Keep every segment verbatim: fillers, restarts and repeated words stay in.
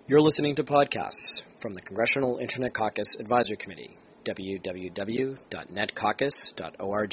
You're listening to podcasts from the Congressional Internet Caucus Advisory Committee, w w w dot net caucus dot org.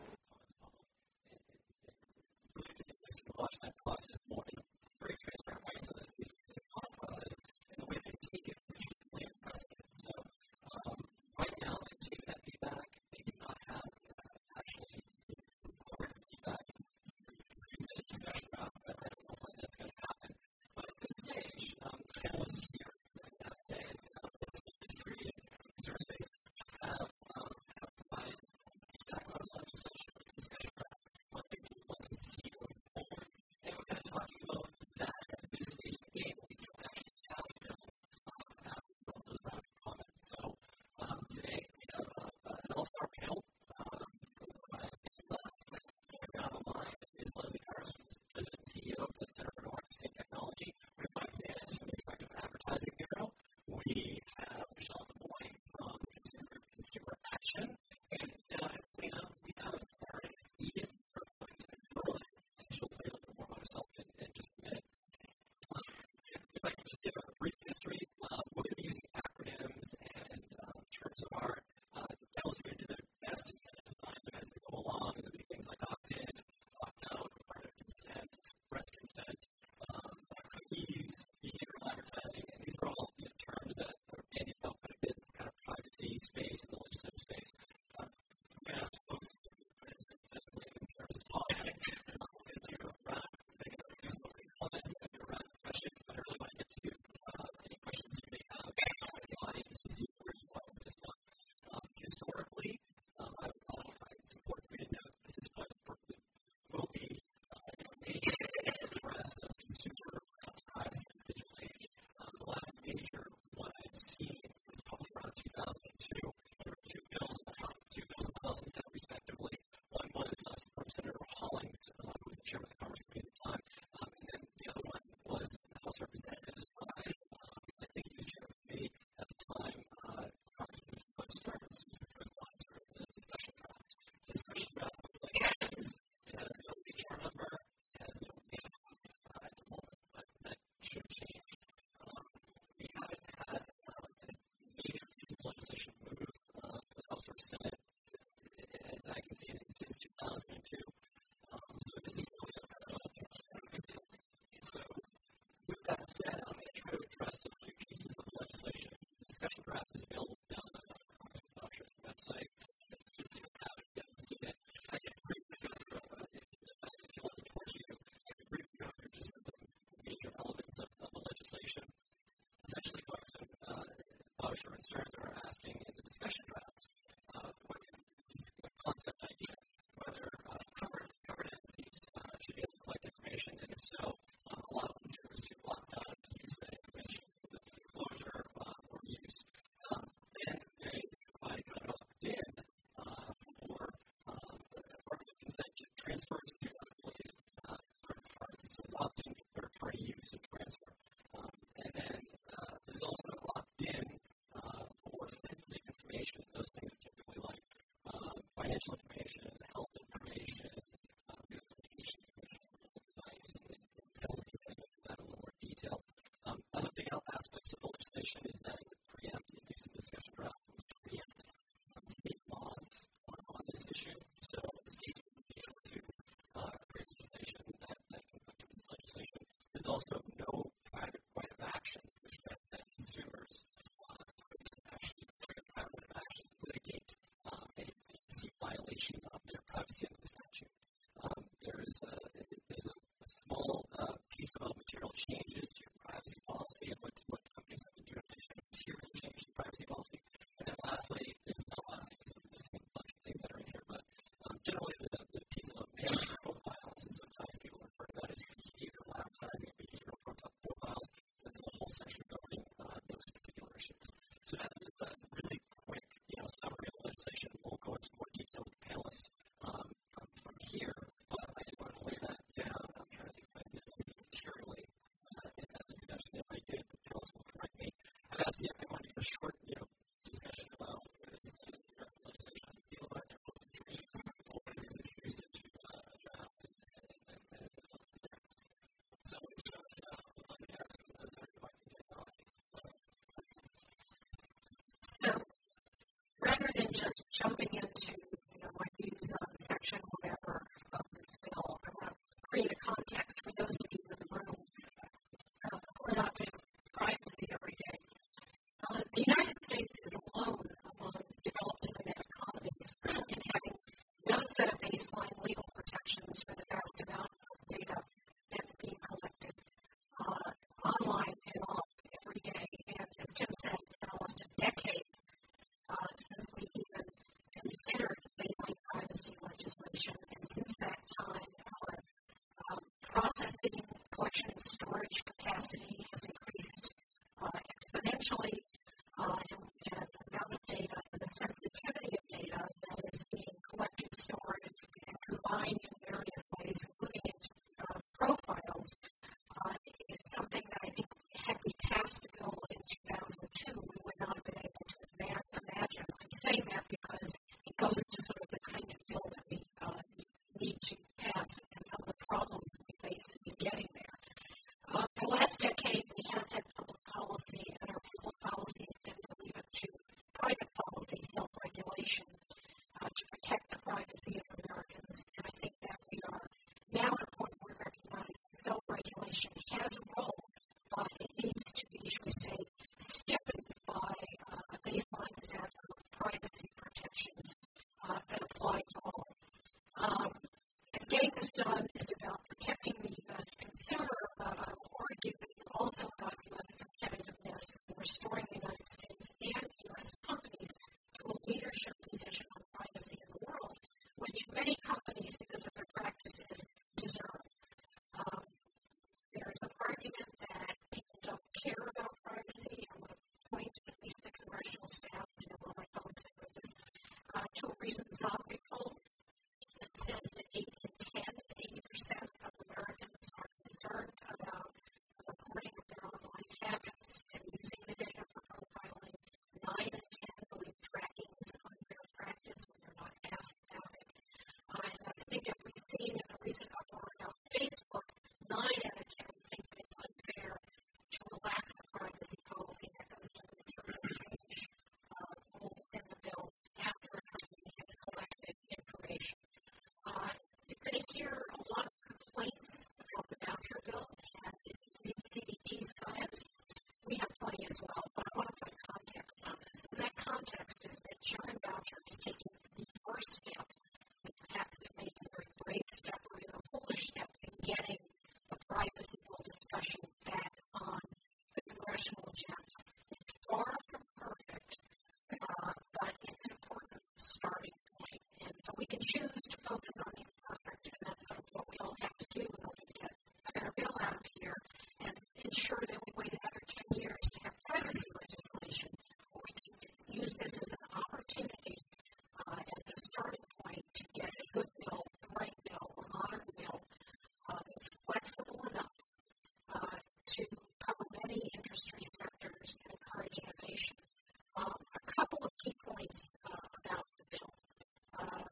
Watch that process more in a very transparent way so that the thought process and the way they take it is really impressive. So um, right now they've taken that feedback. They do not have uh, actually recorded feedback and produced a discussion about it. I don't know when that's going to happen. But at this stage, um, the panelists here uh, today, uh, folks in history and consumer space have, um, have provided feedback on legislation and discussion about what they really want to see going forward. And we're kind of talking about that at this stage of the game. We don't actually have them um, have all those round of comments. So um, today we have uh, an all-star panel. Um, on my left, down the line is Leslie Harris, President and C E O of the Center for Democracy and Technology. We have Mike Zanis from the Interactive Advertising Bureau. We have Michelle DeBoy from Consumer, Consumer Action. And down at Clean Up, we have Erin Eden from Berlin. And she'll tell you a little bit more about herself in, in just a minute. Um, if, if I can just give a brief history, uh, we're going to be using acronyms and uh, terms of art. Uh, the panelists are going to do their best to kind of define them as they go along. And there'll be things like opt-in, opt-out, affirmative consent, express consent, um, cookies, behavioral advertising, and these are all you know, terms that are bandied about quite a bit in kind of privacy space and the legislative space. Um, I'm going to ask folks to put it as layman's terms as possible. I'm going to do a round, they're going to do some opening comments and do a round of questions, but I really want to get to uh, any questions you may have in the audience to see where you are with this stuff. Um, historically, um, I, I, it's important for me to note this is what will be uh, you know, major address of consumer privacy in the digital age. Um, the last major one I've seen was probably around two thousand two. There were two bills in the House, two bills in the House and Senate, respectively. One was uh, from Senator Hollings, uh, who was the chairman of the Commerce Committee at the time, um, and then the other one was the House Representatives by, um, I think he was chairman of the committee at the time, uh, Congressman Butch Starnes, who was the co-sponsor of the discussion draft. The discussion draft looks like this. It has no H R number, it has no name uh, at the moment, but that should change. Um, we haven't had uh, any major pieces of legislation move uh, for the House or Senate, as I can see, since two thousand two. Um, so this is really a kind of interesting. So with that said, I'm going to try to address a few pieces of legislation. The discussion draft is available down on the Congressman Boucher's website. If you haven't yet seen it, I can briefly go through uh, if, if you want to towards you, I can briefly go through just some of the major elements of, of the legislation. Essentially, Congressman uh, Boucher and Stearns are asking in the discussion draft, uh, what this is a concept idea, whether uh, covered, covered entities uh, should be able to collect information, and if so, uh, allow consumers to opt out and use that information with disclosure uh, or use. Um, and they provide kind of an opt-in uh, for um, affirmative consent to transfers to affiliated uh, third parties. So it's opt-in for third-party use and transfer. Um, and then uh, there's also opt-in uh, for sensitive information. Those things are typically like um, financial information, health information, uh, communication information, device, and panels can get into that in a little more detail. Um, other big aspects of the legislation is that it would preempt, at least in the discussion draft, it would preempt um, state laws on, on this issue. So states would be able to uh, create legislation that, that conflict with this legislation. There's also no private right of action, which meant that consumers uh, could actually bring a private right of action, litigate um, a, a perceived violation of their privacy under the statute. Um, there is a, there's a, a small uh, piece about material changes to your privacy policy and what, what companies have to do if they have material change to privacy policy. And then lastly, there's not lastly, because I'm missing a bunch of things that are in here, but um, generally there's a, a piece about management profiles, and sometimes people refer to that as behavioral advertising and behavioral profiles. And there's a whole section governing uh, those particular issues. So that's just a really quick, you know, summary of the legislation. We'll go into more detail with the panelists um, from, from here, but I just want to lay that down. I'm trying to think if I missed anything materially uh, in that discussion. If I did, the panelists will correct me. I've asked the everyone to give a short, you know, discussion about what is the legislation, how you feel about it, their hopes and dreams, what it is introduced into uh, a draft, and, and, and as it develops there. So, so uh, let's get started. I can get on. just jumping into, you know, my views on section whatever of this bill. I want to create a context for those of you in the room uh, who are not getting privacy every day. Uh, the United States is alone among developed internet economies in having no set of baseline legal protections for the vast amount of data that's being collected uh, online and off every day. And as Tim said, it's been almost a decade uh, since we even considered baseline privacy legislation. And since that time, our um, processing, collection, and storage capacity has increased uh, exponentially. Uh, and, and the amount of data and the sensitivity of data that is being collected, stored, and, and combined in various ways, including in uh, profiles, uh, is something that I think, had we passed a bill in two thousand two, we would not have been able to imagine. I'm saying that because it goes to sort of the kind of bill that we uh, need to pass and some of the problems that we face in getting there. Uh, for the last decade, we have had public policy, and our public policy has been to leave it to private policy, self-regulation, uh, to protect the privacy of Americans. And I think that we are now at a point where we recognize that self-regulation has a role, but it needs to be, should we say, stiffened by uh, a baseline set of privacy protections uh, that apply to all. Um, and getting this done is about protecting the U S consumer. Uh, I will argue that it's also about U S competitiveness and restoring the United States and U S companies to a leadership position on privacy in the world, which many companies, because of their practices, deserve. Um, there is an argument that people don't care about privacy. I want to point at least the congressional staff, I know all my colleagues have read this, uh, to a recent Zogby poll that says that eight in ten, eighty percent of Americans are concerned about the recording of their online habits and using the data for profiling. nine in ten believe tracking is an unfair practice when they're not asked about it. Uh, and as I think that we've seen in a recent uproar about Facebook, nine out of ten think that it's unfair to relax the privacy policy that goes to the material change uh, rule that's in the bill after a company has collected information. Uh, you're going to hear a lot of complaints about the voucher bill, and if you read C D T's comments, we have plenty as well, but I want to put context on this. And that context is that Sharon Boucher is taking the first step, and perhaps it may be a very brave step or even a foolish step, in getting the privacy bill discussion back on the congressional agenda. It's far from perfect, uh, but it's an important starting point. And so we can choose to focus on the imperfect, and that's sort of what we all have to do in order to get a better bill out of here and ensure that we wait another ten years to have privacy legislation, or we can use this as an opportunity, uh, as a starting point to get a good bill, the right bill, a modern bill uh, that's flexible enough uh, to cover many industry sectors and encourage innovation. Um, a couple of key points uh, about the bill. Uh,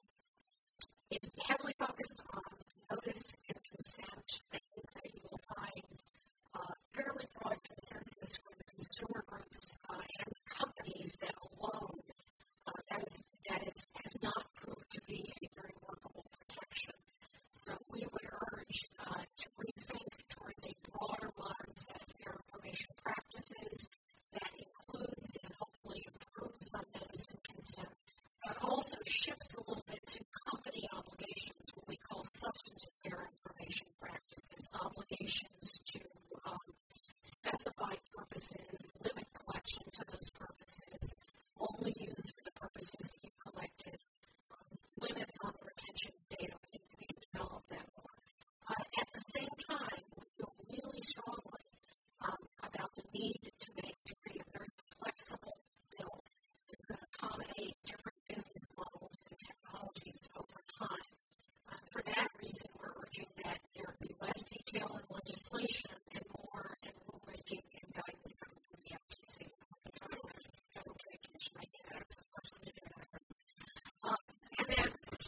it's heavily focused on notice and consent. I think that you will find uh, fairly broad consensus from the consumer groups uh, and companies that alone uh, that is that is has not proved to be a very workable protection. So we would urge uh, to rethink towards a broader modern set of fair information practices that includes and hopefully improves on notice and consent, but also shifts a little bit to company obligations, what we call substantive fair information practices, obligations to um, specify purposes, limit collection to those purposes, only use for the purposes that you've collected, um, limits on the retention of data. We can, we can develop that more. Uh, at the same time, we feel really strongly um, about the need to make to create a very flexible bill that's going to accommodate different business models and technologies over time. Uh, for that reason, we're urging that there be less detail in legislation and more in rulemaking and guidance coming from the F T C. Federal Trade Commission, I did that. It's the first one to do that. Um, and then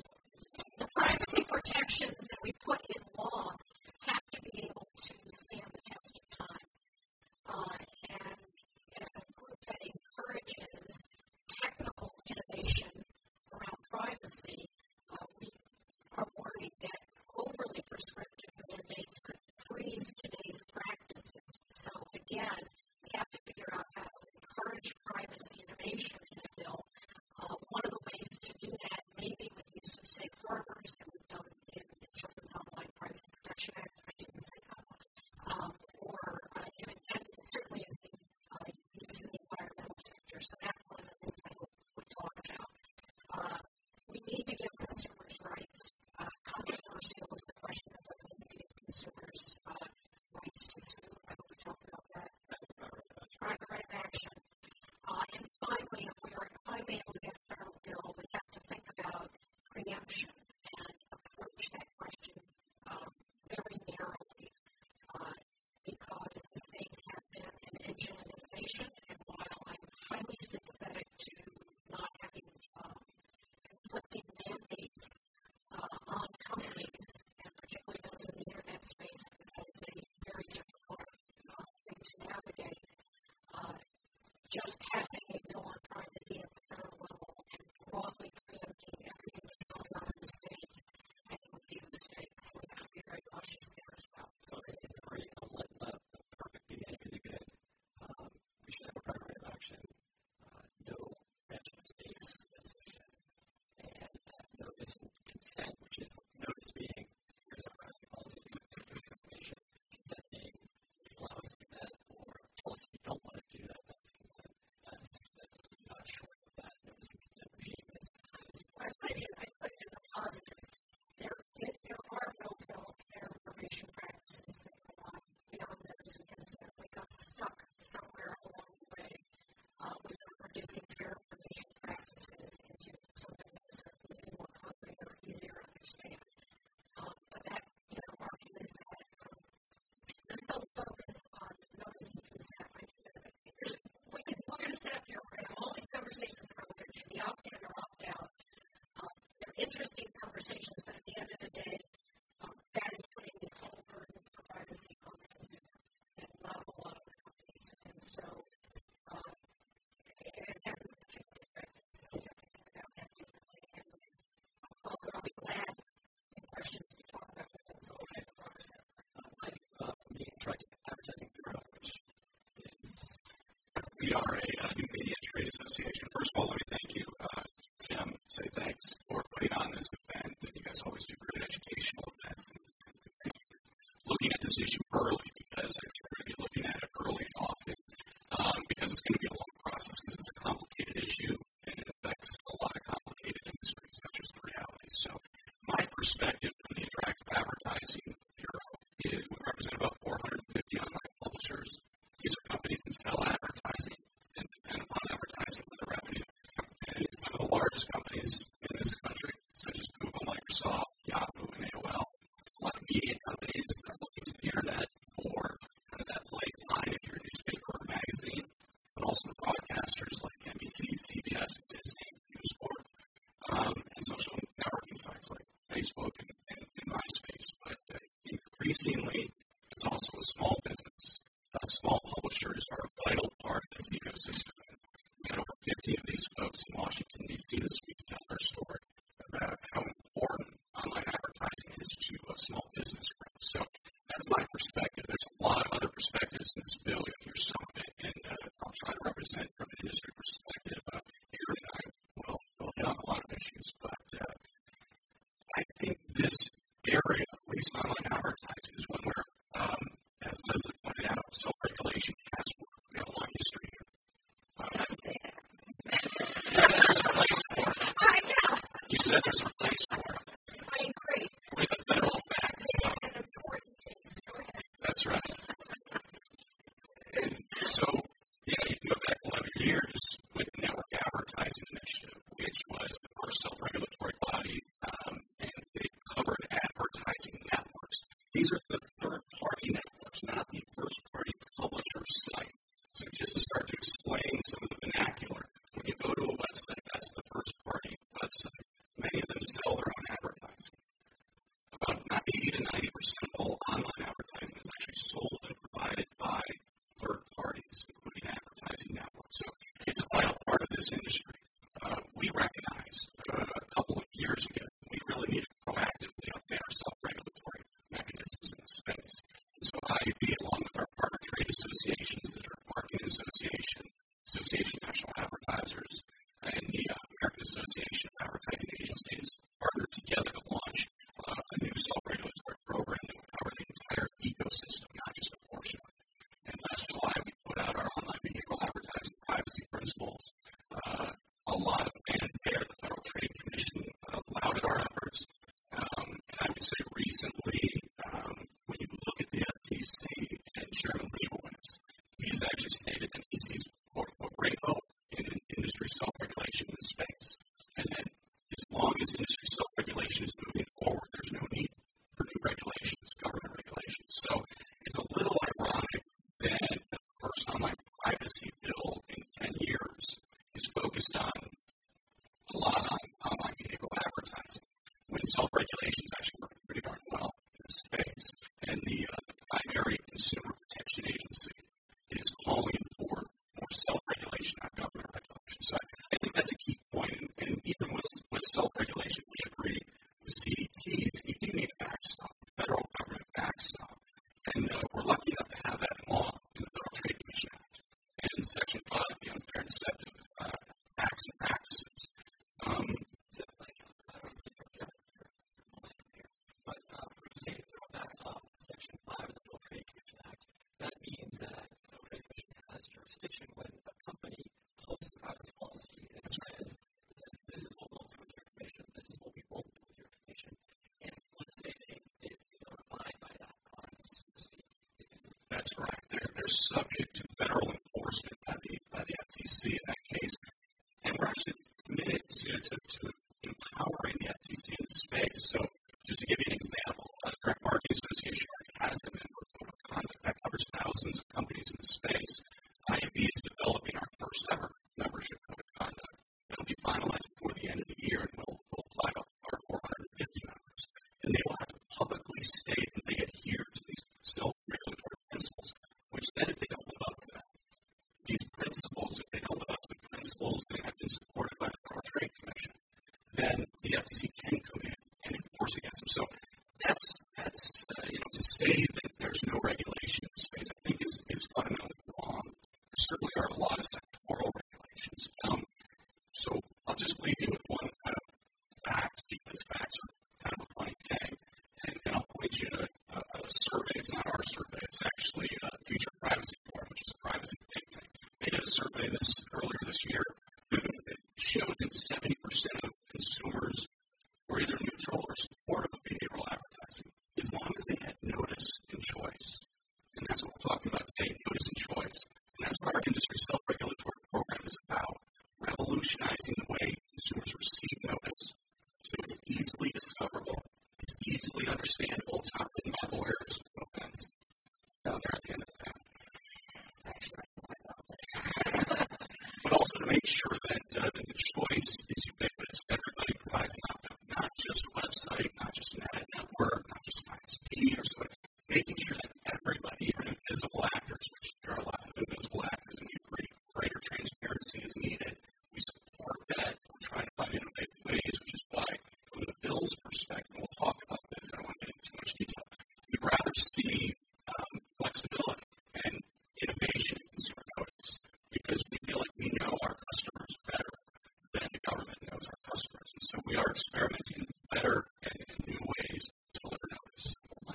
the privacy protections that we put in law have to be able to stand the test of time. Uh, and as a group that encourages technical innovation regulation, and while I'm highly sympathetic to not having um, conflicting mandates uh, on companies, and particularly those in the internet space, I think that is a very difficult uh, thing to navigate. Uh, just passing a bill on privacy at the federal level and broadly preempting everything that's going on in the states, I think would be a mistake. So we have to be very cautious there as well. So it's great. Don't let the, the perfect be the enemy of the good. Um, we should have a primary of action, uh, no preemption of states legislation, and uh, notice and consent, which is notice being here's our privacy policy, information, consent being you allow us to do that, or tell us if you don't want to do that. That's consent. That's that's not short of that notice and consent regime is. is I put it in, I put it in the positive. There, if there are no developed fair information practices that go on beyond notice and consent, we got stuck somewhere along the way uh, with sort of reducing fair information practices into something that's sort of maybe more concrete or easier to understand. Um, but that, you know, our view is that um, the self-focus on notice and consent, I think that there's, we can, we're going to sit up here, we're going to have all these conversations about whether it should be opt-in or opt-out. Um, they're interesting conversations, but at the end of the day, um, that is putting the whole burden for privacy on the consumer and not a whole lot of the companies. And so uh, it hasn't been particularly effective, so we have to think about that differently. And I'll, I'll be glad in questions to talk about those all in the broader sense. Uh, Mike, uh, for me, Interactive Advertising Bureau, which is We are a uh, new media trade association. First of all, let me thank you, uh, Sam, say thanks for putting on this event. And you guys always do great educational events. And, and thank you for looking at this issue early, because I think we're going to be looking at it early and often, um, because it's going to be a long process, because it's a complicated issue and it affects a lot of complicated industries. That's just the reality. So my perspective from the Interactive Advertising Bureau is we represent about four hundred fifty online publishers. These are companies that sell advertising and depend upon advertising for their revenue. And it's some of the largest companies in this country, such as Google, Microsoft, Yahoo, and A O L. A lot of media companies that are looking to the internet for kind of that lifeline if you're a newspaper or magazine, but also the broadcasters like N B C, C B S, and Disney, News Corp, um, and social networking sites like Facebook and, and, and MySpace. But uh, increasingly, it's also a small business. Uh, small publishers are a vital part of this ecosystem. We had over fifty of these folks in Washington, D C this week to tell their story about how important online advertising is to a small business group. So that's my perspective. There's a lot of other perspectives in this bill. You'll hear some of it, and uh, I'll try to represent from an industry perspective. Uh, Aaron and I will will hit on a lot of issues, but uh, I think this area, at least online advertising, is one where um, as Leslie pointed out, self-regulation has worked. We have a long history here. Um, Did I say that? you said there's a place for it. I know. You said there's a place for it. I agree. With the federal facts. It's an important piece. Go ahead. That's right. And so, you know, you can go back eleven years with the Network Advertising Initiative, which was the first self-regulatory body, um, and it covered advertising networks. These are the third-party networks, not the first-party publisher site. So just to start to explain some of the vernacular, when you go to a website, that's the first-party website. Many of them sell their own advertising. About eighty to ninety percent of all online advertising is actually sold and provided by third parties, including advertising networks. So it's a vital part of this industry. Uh, we recognized uh, a couple of years ago we really needed to proactively update our self-regulatory mechanisms in this space. And so I U B, along with our partner trade associations that are Marketing Association, Association of National Advertisers, and the uh, American Association of Advertising Agencies, partnered together to launch uh, a new self-regulatory program that would cover the entire ecosystem, not just a portion of it. And last July, we put out our online behavioral advertising privacy principles. Uh, a lot of fanfare. The Federal Trade Commission uh, lauded our efforts. Um, and I would say recently, um, when you look at the F T C and Chairman Leibowitz, he's actually stated that he sees quote-unquote great hope in, in industry self-regulation in the space. And then as long as industry self-regulation is moving forward, there's no need for new regulations, government regulations. So it's a little ironic that the first online privacy privacy bill in ten years is focused on a lot on online behavioral advertising, when self-regulation is actually working pretty darn well in this space. And the, uh, the primary consumer protection agency is calling for more self-regulation, not government regulation. So I, I think that's a key point. And, and even with, with self-regulation, we agree with C D T that you do need a backstop, federal government backstop. And uh, we're lucky enough to have that in law in the Federal Trade Commission Act and in Section five, the Unfair and Deceptive uh, Acts and Practices. Um, But uh, when you say federal backstop, Section five of the Federal Trade Commission Act, that means that the Federal Trade Commission has jurisdiction when a company posts a privacy policy and it says, it says, this is what we'll do with your information, this is what we won't do with your information. And let's say they, they, they don't abide by that promise, so to speak. That's right. They're, they're subject to federal enforcement by the, by the F T C in that case. And we're actually committed to, to, to empowering the F T C in the space. So just to give you an example, uh, the Direct Marketing Association already has a member code of conduct that covers thousands of companies in the space. I A B is developing our first ever membership code of conduct. It'll be finalized before the end of the year, and we'll, we'll apply to our four hundred fifty members. And they will have to publicly state that they adhere to these self-regulatory principles, which then if they don't live up to that, these principles, if they don't live up to the principles that have been supported by the Federal Trade Commission, then the F T C can come in and enforce against them. So that's, that's uh, you know, to say that there's no regulation in the space, I think is, is fundamentally wrong. There certainly are a lot of sectoral regulations. Um, so I'll just leave you with one kind of fact, because facts are kind of a funny thing. And, and I'll point you to a, a survey. It's not our survey. It's actually uh, Future Privacy Forum, which is a privacy think tank. They did a survey this earlier this year that showed that seventy percent of consumers were either neutral or supportive of behavioral advertising, as long as they had notice and choice. And that's what we're talking about today, notice and choice. And that's what our industry self-regulatory program is about, revolutionizing the way consumers receive notice. So it's easily discoverable, it's easily understandable, it's not written by lawyers, no offense, down there at the end of the day. But also to make sure that, uh, that the choice is ubiquitous. Everybody provides an opt-out, not just a website, not just an ad network, not just an I S P or so. Making sure that everybody, even invisible actors, which there are lots of invisible actors, and we agree greater transparency is needed. We support that. We're trying to find innovative ways, which is why, from the bill's perspective, and we'll talk about this, I don't want to get into too much detail, we'd rather see um, flexibility and innovation in consumer notice, because we feel like we know our customers better than the government knows our customers. And so we are experimenting in better and, and new ways to deliver notice.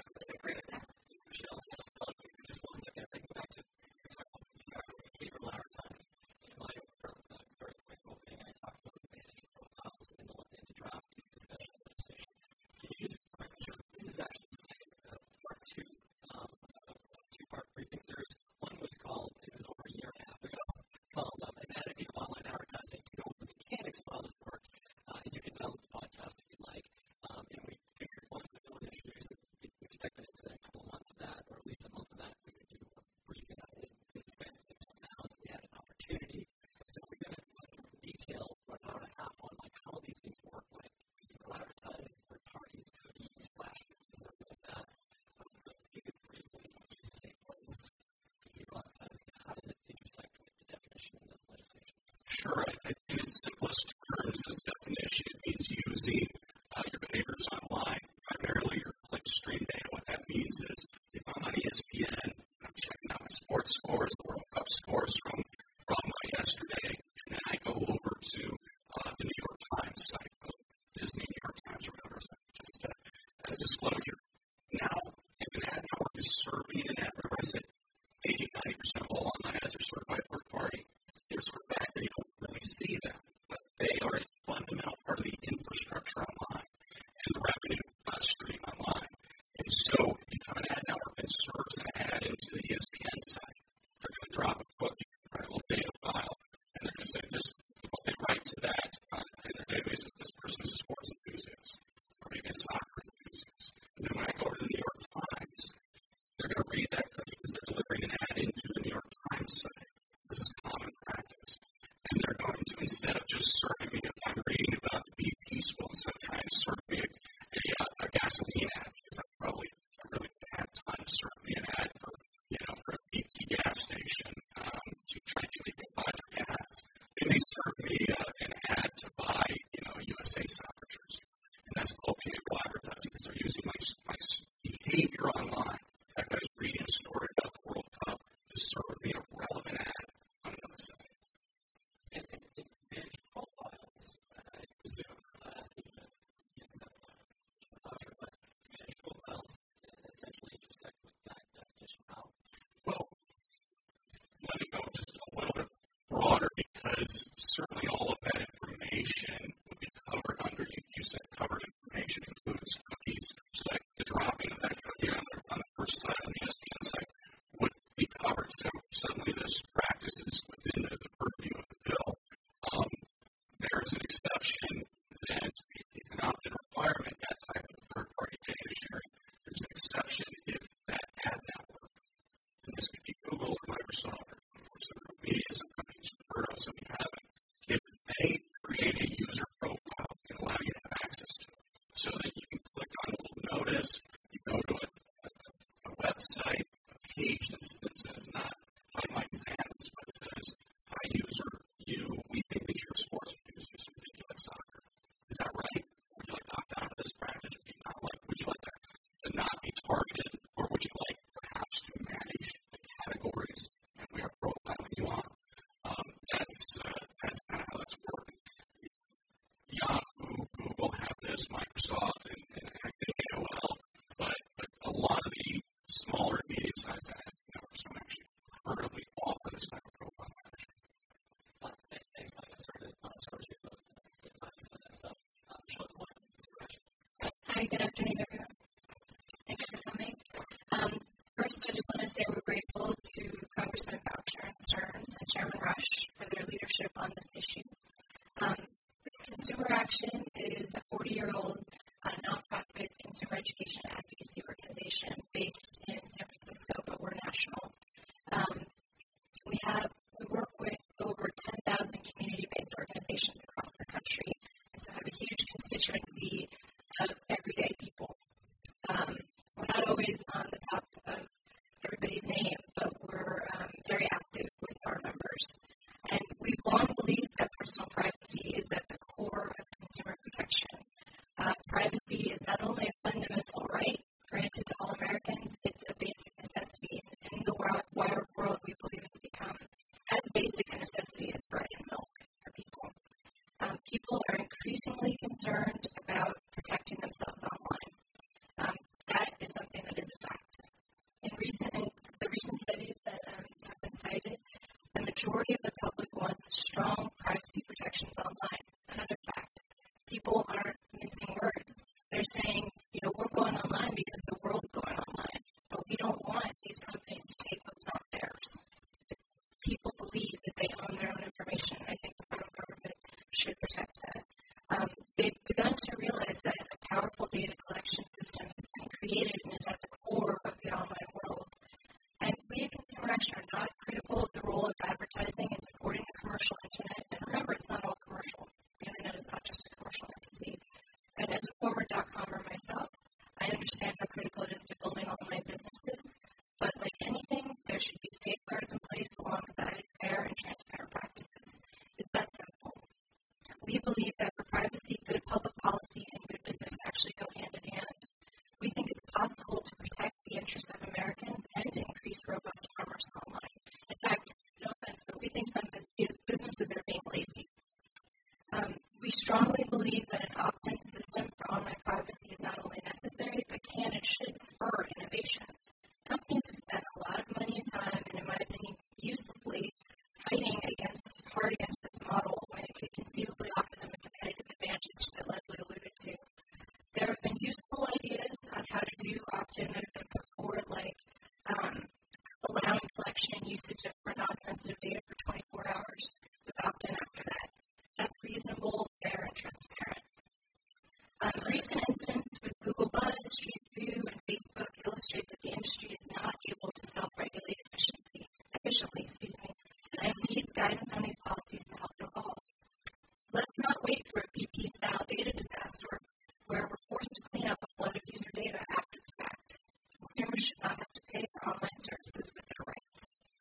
Michelle, just one second, I go back to behavioral advertising. In my very quick opening, I talked about managing profiles in the, in the draft discussion legislation. So can you just remind me, this is actually the second uh, part two, um, two-part briefing series. One was called, it was over a year and a half ago, called um, Anatomy of Online Advertising, to go over the mechanics of how this works. Uh, and you can download the podcast if you'd like. Um, and we figured once the bill was introduced, we expected it within a couple of months of that, or at least a month of that, we would do a briefing on it. It's been until now that we had an opportunity. So we're going to go through in detail for an hour and a half on like how these things work, like behavioral advertising, third parties, cookies, flash cookies, stuff like that. Um, but if you could briefly just say what is behavioral advertising and how does it intersect with the definition in the legislation? Sure. I, in its simplest terms, as definition, it means using uh, your behaviors online, primarily your clickstream data. What that means is if I'm on E S P N and I'm checking out my sports scores, the World Cup scores from, from uh, yesterday, and then I go over to uh, the New York Times site, uh, Disney New York Times or whatever, so just uh, as disclosure. Now, if an ad network is serving an ad, remember I said eighty to ninety percent of all online ads are served by a third party. They're sort of back that you don't really see them, but they are a fundamental part of the infrastructure online and the revenue uh, stream online. And so if you have an ad network that serves an ad into the E S P N site, they're going to drop a cookie, a little data file, and they're going to say this, what they write to that uh, in their database is this person is a sports enthusiast, or maybe a soccer enthusiast. And then when I go to the New York Times, they're going to read that cookie because they're delivering an ad into the New York Times site. This is instead of just serving me, if I'm reading about to be peaceful, instead of trying to serve me a, a, a gasoline ad, because that's probably a really bad time to serve me an ad for, you know, for a B P gas station um, to try to get me to buy their gas. Then they serve me uh, an ad to buy, you know, a U S A soccer jersey. And that's called behavioral advertising because they're using my, my behavior online. In fact, I was reading a story about the World Cup to serve me a relevant ad on another site. And, and, and manage profiles, uh, I presume, uh, asking you to get some voucher, but manage profiles essentially intersect with that definition. How? Well, let me go just a little bit broader because certainly all of that information would be covered under, you, you said covered information includes cookies. So like the dropping of that cookie on the, on the first site on the E S P N site would be covered. So suddenly this practice is within the, the purview of the bill. Um, there is an exception that it's an opt-in requirement, that type of third-party data sharing. There's an exception if that ad network, and this could be Google or Microsoft or unfortunately media, some companies you've heard of, some you haven't, if they create a user profile and allow you to have access to it so that you can click on a little notice, you go to a, a, a website, a page that, that says not hi Mike Sands, but says hi user, you, we think that you're a sports enthusiast, we think you like soccer. Is that right? Would you like to opt out of this practice? Would you not like, would you like to, to not be targeted, or would you like perhaps to manage the categories that we are profiling you on? Um, that's uh, that's kind of how that's working. Yahoo, Google have this, Microsoft, and, and I think A O L, but, but a lot of the smaller and medium-sized ad networks don't actually currently offer this type of profile management. Uh, thanks, Mike. I'm sorry to uh, start you about the time some of that stuff. Um, Sean, go ahead. Hi, good afternoon, everyone. Thanks for coming. Um, first, I just want to say we're grateful to Congressman Boucher and Stearns and Chairman Rush for their leadership on this issue. Um, Consumer Action is a forty-year-old uh, nonprofit consumer education and advocacy organization based in San Francisco, but we're national. Um, we have we work with over ten thousand community-based organizations across the country, and so have a huge constituency of everyday people. Um, we're not always on the top of everybody's name, but we're um, very active with our members. And we've long believed that personal privacy is at the core of consumer protection. Uh, privacy is not only a fundamental right granted to all Americans, it's a basic necessity. In the wider world, we believe it's become as basic a necessity as bread and milk for people. Um, people are increasingly concerned about protecting themselves online. Um, that is something that is a fact. In recent, in the recent studies that um, have been cited, the majority of the public wants strong privacy protections online. Another fact. People aren't mincing words. They're saying, you know, we're going online because the world's going online, but we don't want these companies to take what's not theirs. People believe that they own their own information, and I think the federal government should protect that. Um, they've begun to realize that a powerful data collection system has been created and is at the core of the online world. And we at Consumer Action are not critical of the role of advertising and supporting the commercial internet. And remember, it's not all commercial. The internet is not just a commercial entity. And as a former dot-commer myself, I understand how critical it is to building online businesses. But like anything, there should be safeguards in place alongside fair and transparent practices. It's that simple. We believe that for privacy, good public policy and good business actually go hand in hand. We think it's possible to protect the interests of Americans and to increase robust commerce online. In fact, no offense, but we think some businesses are being lazy. Um, we strongly believe that an opt-in system for online privacy is not only necessary, but can and should spur innovation. Companies have spent a lot of money and time, and in my opinion, uselessly fighting against, hard against this model when it could conceivably offer them a competitive advantage that Leslie alluded to. There have been useful ideas on how to do opt-in that have been put forward, like um, allowing collection and usage of for non-sensitive data for twenty-four hours with opt-in after that. That's reasonable, fair, and transparent. Um, recent incidents with Google Buzz, Street View, and Facebook illustrate that the industry is not able to self-regulate efficiency, efficiently, excuse me, and needs guidance on these policies to help it evolve. let's not wait for a B P-style data disaster where we're forced to clean up a flood of user data after the fact. Consumers should not have to pay for online services with their rights.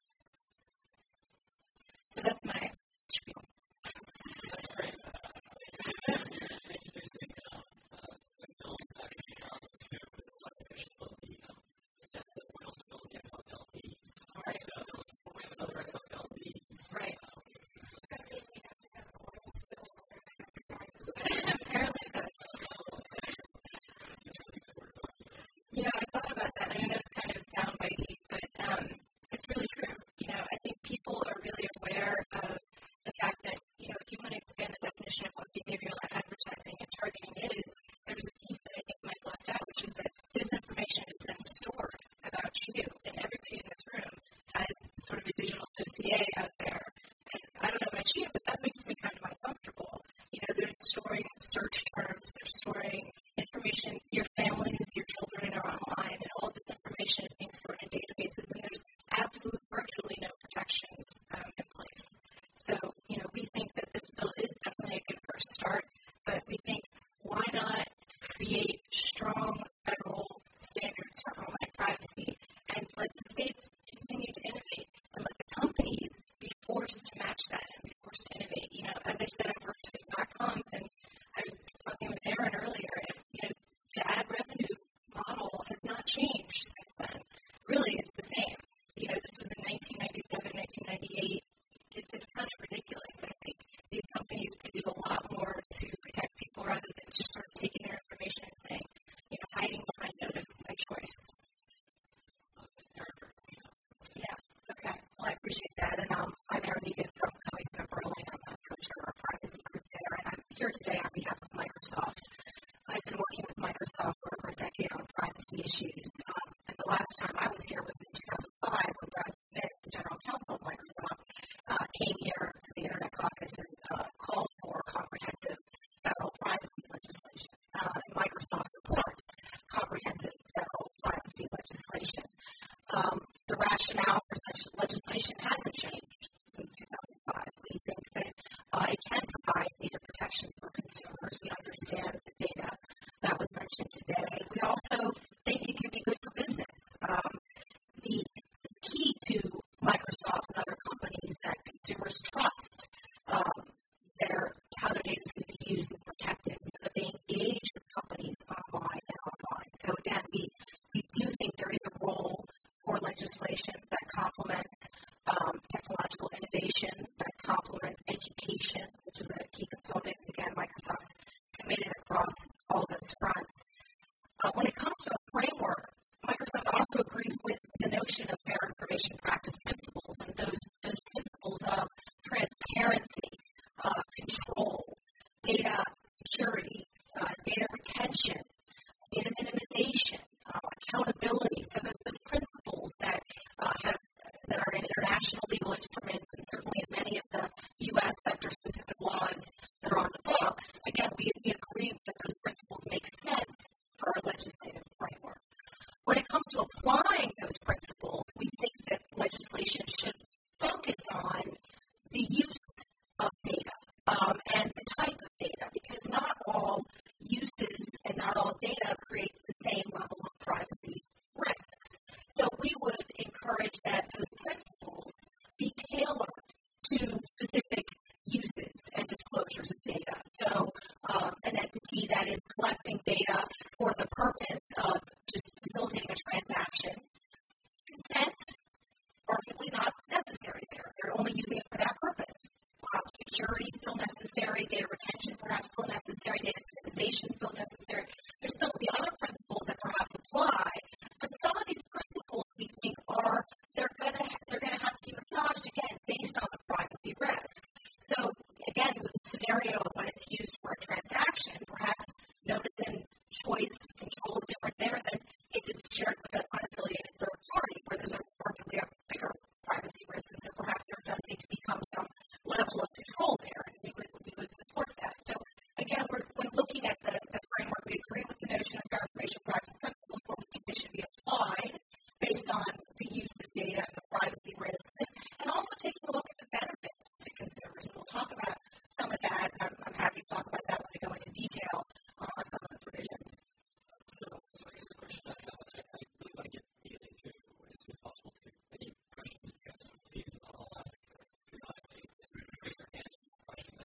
So that's my spiel. That's great. Introducing um, uh, the bill back in two thousand two with the legislation of the um, protect the oil spill against X L Ds. Right. So we have another X L Ds. Right. Um, Apparently, that's you know, I thought about that. I know it's kind of soundbitey, but um, it's really true. You know, I think people are really aware of the fact that, you know, if you want to expand the definition of what behavioral advertising and targeting is, there's a piece that I think Mike left out, which is that this information is then stored about you, and everybody in this room has sort of a digital dossier out there. And I don't know about you, but that makes me kind of uncomfortable. You know, they're storing search terms, they're storing information, your families, your children are online, and all this information is being stored in databases, and there's absolute, virtually no protections um, in place. So, you know, we think that this bill is definitely a good first start, but we think, why not create strong federal standards for online privacy and let the states continue to innovate and let the companies be forced to match that and be forced to innovate. You know, as I said, I worked with dot-coms, and I was talking with Aaron earlier, and, you know, the ad revenue model has not changed since then. Really, it's the same. You know, this was in nineteen ninety-seven, nineteen ninety-eight. It, it's kind of ridiculous. I think these companies could do a lot more to protect people rather than just sort of taking their information and saying, you know, hiding behind notice and choice. Yeah, okay. Well, I appreciate that. And um, I'm Erin Egan from Cummings and Berlin. I'm the co-chair of our privacy group there, and I'm here today on behalf of Microsoft. I've been working with Microsoft for over a decade on privacy issues, um, and the last time I was here was in two thousand five when Brad Smith, the general counsel of Microsoft, uh, came here to the Internet Caucus and uh, called for comprehensive federal privacy legislation. Uh, and Microsoft supports comprehensive federal privacy legislation. Um, the rationale for such legislation hasn't changed since two thousand five. We think that uh, it can provide data protections for consumers. We understand the data that was mentioned today. We also think it can be good for business. Um, the key to Microsoft and other companies that consumers trust um, their how their data is going to be used and protected, so that they engage with companies online and offline. So again, we we do think there is a role for legislation that complements um, technological innovation, that complements education, which is a key component. Again, Microsoft's committed across all those fronts. Uh, when it comes to a framework, Microsoft also agrees with the notion of fair information practice principles, and those, those principles of transparency, uh, control, data security, uh, data retention, data minimization, uh, accountability. So those, those principles that uh, have that are in international legal instruments and certainly in many of the U S sector-specific laws that are on the books, again, we, we agree that those principles make sense for our legislative framework. When it comes to applying those principles, we think that legislation should focus on the use of data um, and the type of data, because not all uses and not all data creates the same level of privacy risks. So we would encourage that those principles be tailored to specific uses and disclosures of data. So um, an entity that is collecting data for the purpose of just facilitating a transaction, consent, arguably not necessary there. They're only using it for that purpose. Um, security still necessary, data retention perhaps still necessary, data minimization still necessary. There's still the other principles that perhaps apply, but some of these principles we think are they're gonna they're gonna have to be massaged again based on the privacy risk. So again, with the scenario of when it's used for a transaction, perhaps notice and choice control is different there than if it's shared with an unaffiliated third party, where there's a, arguably a bigger privacy risk, and so perhaps there does need to become some level of control there, and we would, we would support that. So again, we're, when looking at the, the framework, we agree with the notion of fair information practice principles, where we think they should be applied based on the use of data and the privacy risks, and, and also taking a look at the benefits to consumers. And we'll talk about some of that. I'm, I'm into detail uh, on some of the provisions. So, so I guess the question I have, and I, I really want to get immediately to as soon as possible to any questions you have. So please, I'll ask periodically. Raise your hand if you have questions.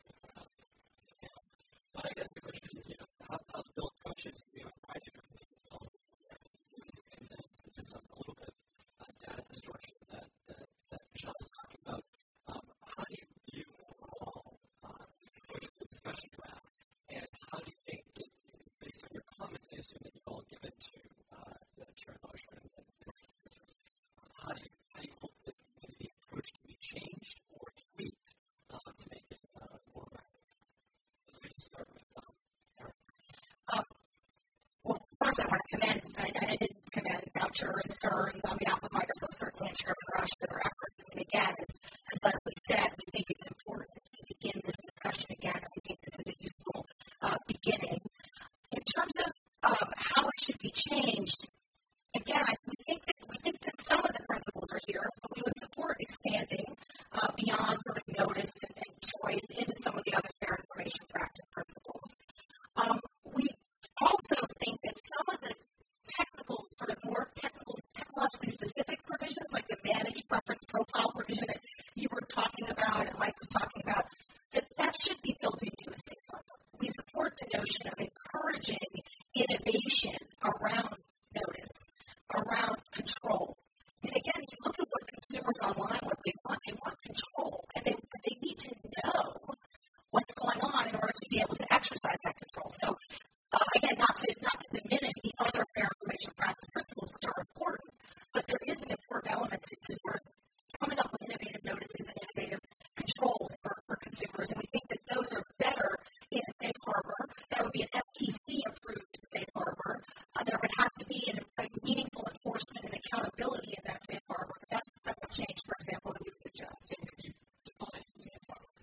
But I guess the question is, you know, how, how to build coaches. We have a variety of different things to build. Consent, there's some, a little bit of uh, data destruction that, that, that Michelle was talking about. Um, how do you view overall uh, the coach the discussion draft, and how do you think, that, based on your comments, I assume that you've all given to uh, the Chair Loshman and, and, and how do you how do you hope that maybe the approach can be changed or tweaked uh, to make it uh, more effective? Let me just start with um, Eric. Um, well, first I want to commend, and I did commend Boucher and Stearns on behalf of Microsoft, certainly, and Chairman Rush for their efforts. I mean, again, as, as Leslie said, we think it's important to begin this discussion again, and we think this is a useful uh, beginning. In terms of um, how it should be changed, again, I, we think that we think that some of the principles are here, but we would support expanding uh, beyond sort of notice and, and choice into some of the other fair information practice principles. Um, we also think that some of the technical, sort of more technical, technologically specific provisions, like the managed preference profile provision that you were talking about and Mike was talking about, that that should be built into a safe harbor. We support the notion of encouraging innovation around notice, around control. And again, if you look at what consumers online, what they want, they want control, and they they need to know what's going on in order to be able to exercise that control. So, uh, again, not to not to diminish the other fair information practice principles, which are important, but there is an important element to, to sort of coming up with innovative notices and innovative controls for, for consumers, and we think that those are better in a safe harbor. That would be an F T C-approved safe harbor. Uh, there would have to be an, a meaningful enforcement and accountability in that safe harbor. That's the type of change, for example, that we would suggest. And could you define safe harbor?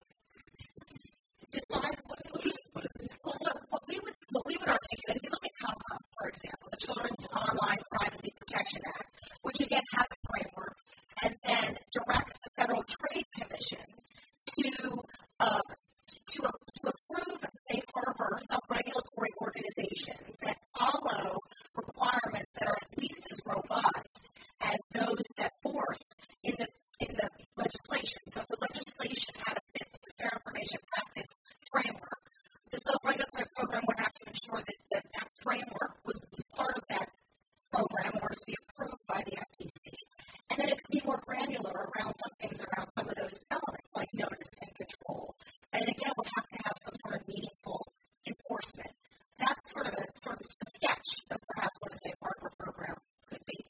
Define what, what is it? Well, what, what we would what we would articulate, if you look at COMPA, for example, the Children's Online Privacy Protection Act, which again has a framework, and then directs the Federal Trade Commission to um, to, uh, to approve safe harbor self-regulatory organizations that follow requirements that are at least as robust as those set forth in the in the legislation. So if the legislation had a fit to the Fair Information Practice framework, the self-regulatory program would have to ensure that that, that framework was, was part of that program in order to be approved by the F T C. And then it could be more granular around some things around some of those elements, like notice and control. And again, we'll have to have some sort of meaningful enforcement. That's sort of a sort of a sketch of perhaps what a safe harbor program could be.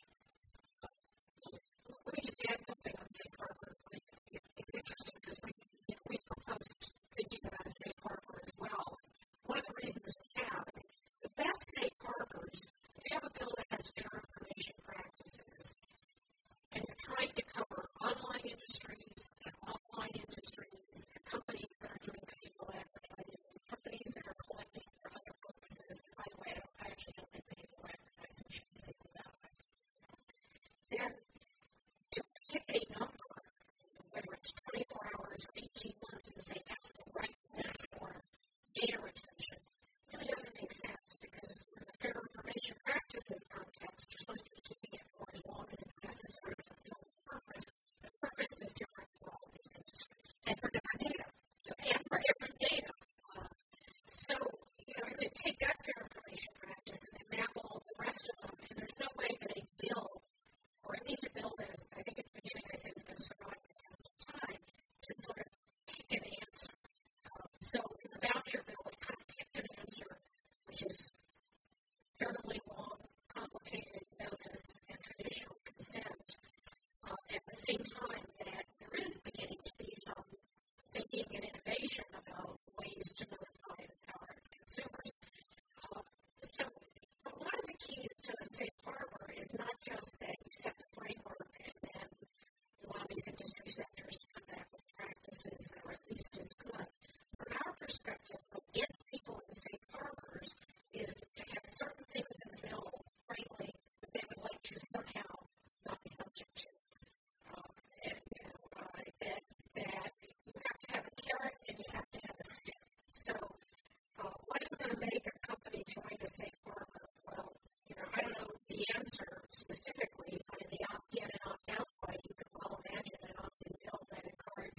Let me just add something on safe harbor. It's interesting because we, you know, we proposed thinking about a safe harbor as well. One of the reasons we have, I mean, the best safe harbors, if you have a bill that has fair information practices, and you're trying to cover online industries and offline industries and companies that are doing behavioral advertising and companies that are collecting for other purposes. And by the way, I, don't, I actually don't think behavioral advertising should be singled out. Then to pick a number, whether it's twenty-four hours or eighteen months, and say that's the right limit for data retention, really doesn't make sense because in the fair information practices context, you're supposed to be keeping it for as long as it's necessary to fulfill the purpose. The purpose is different for all of these industries. And for different data. So, and for different data. Uh, so, you know, you take that fair information practice and then map all the rest of them, and there's no way that a bill, or at least a bill that is, I think at the beginning I said it's going to survive the test of time, can sort of pick an answer. Uh, so in the voucher bill, it kind of picked an answer, which is fairly long, complicated notice and traditional consent. Uh, at the same time that there is beginning to be some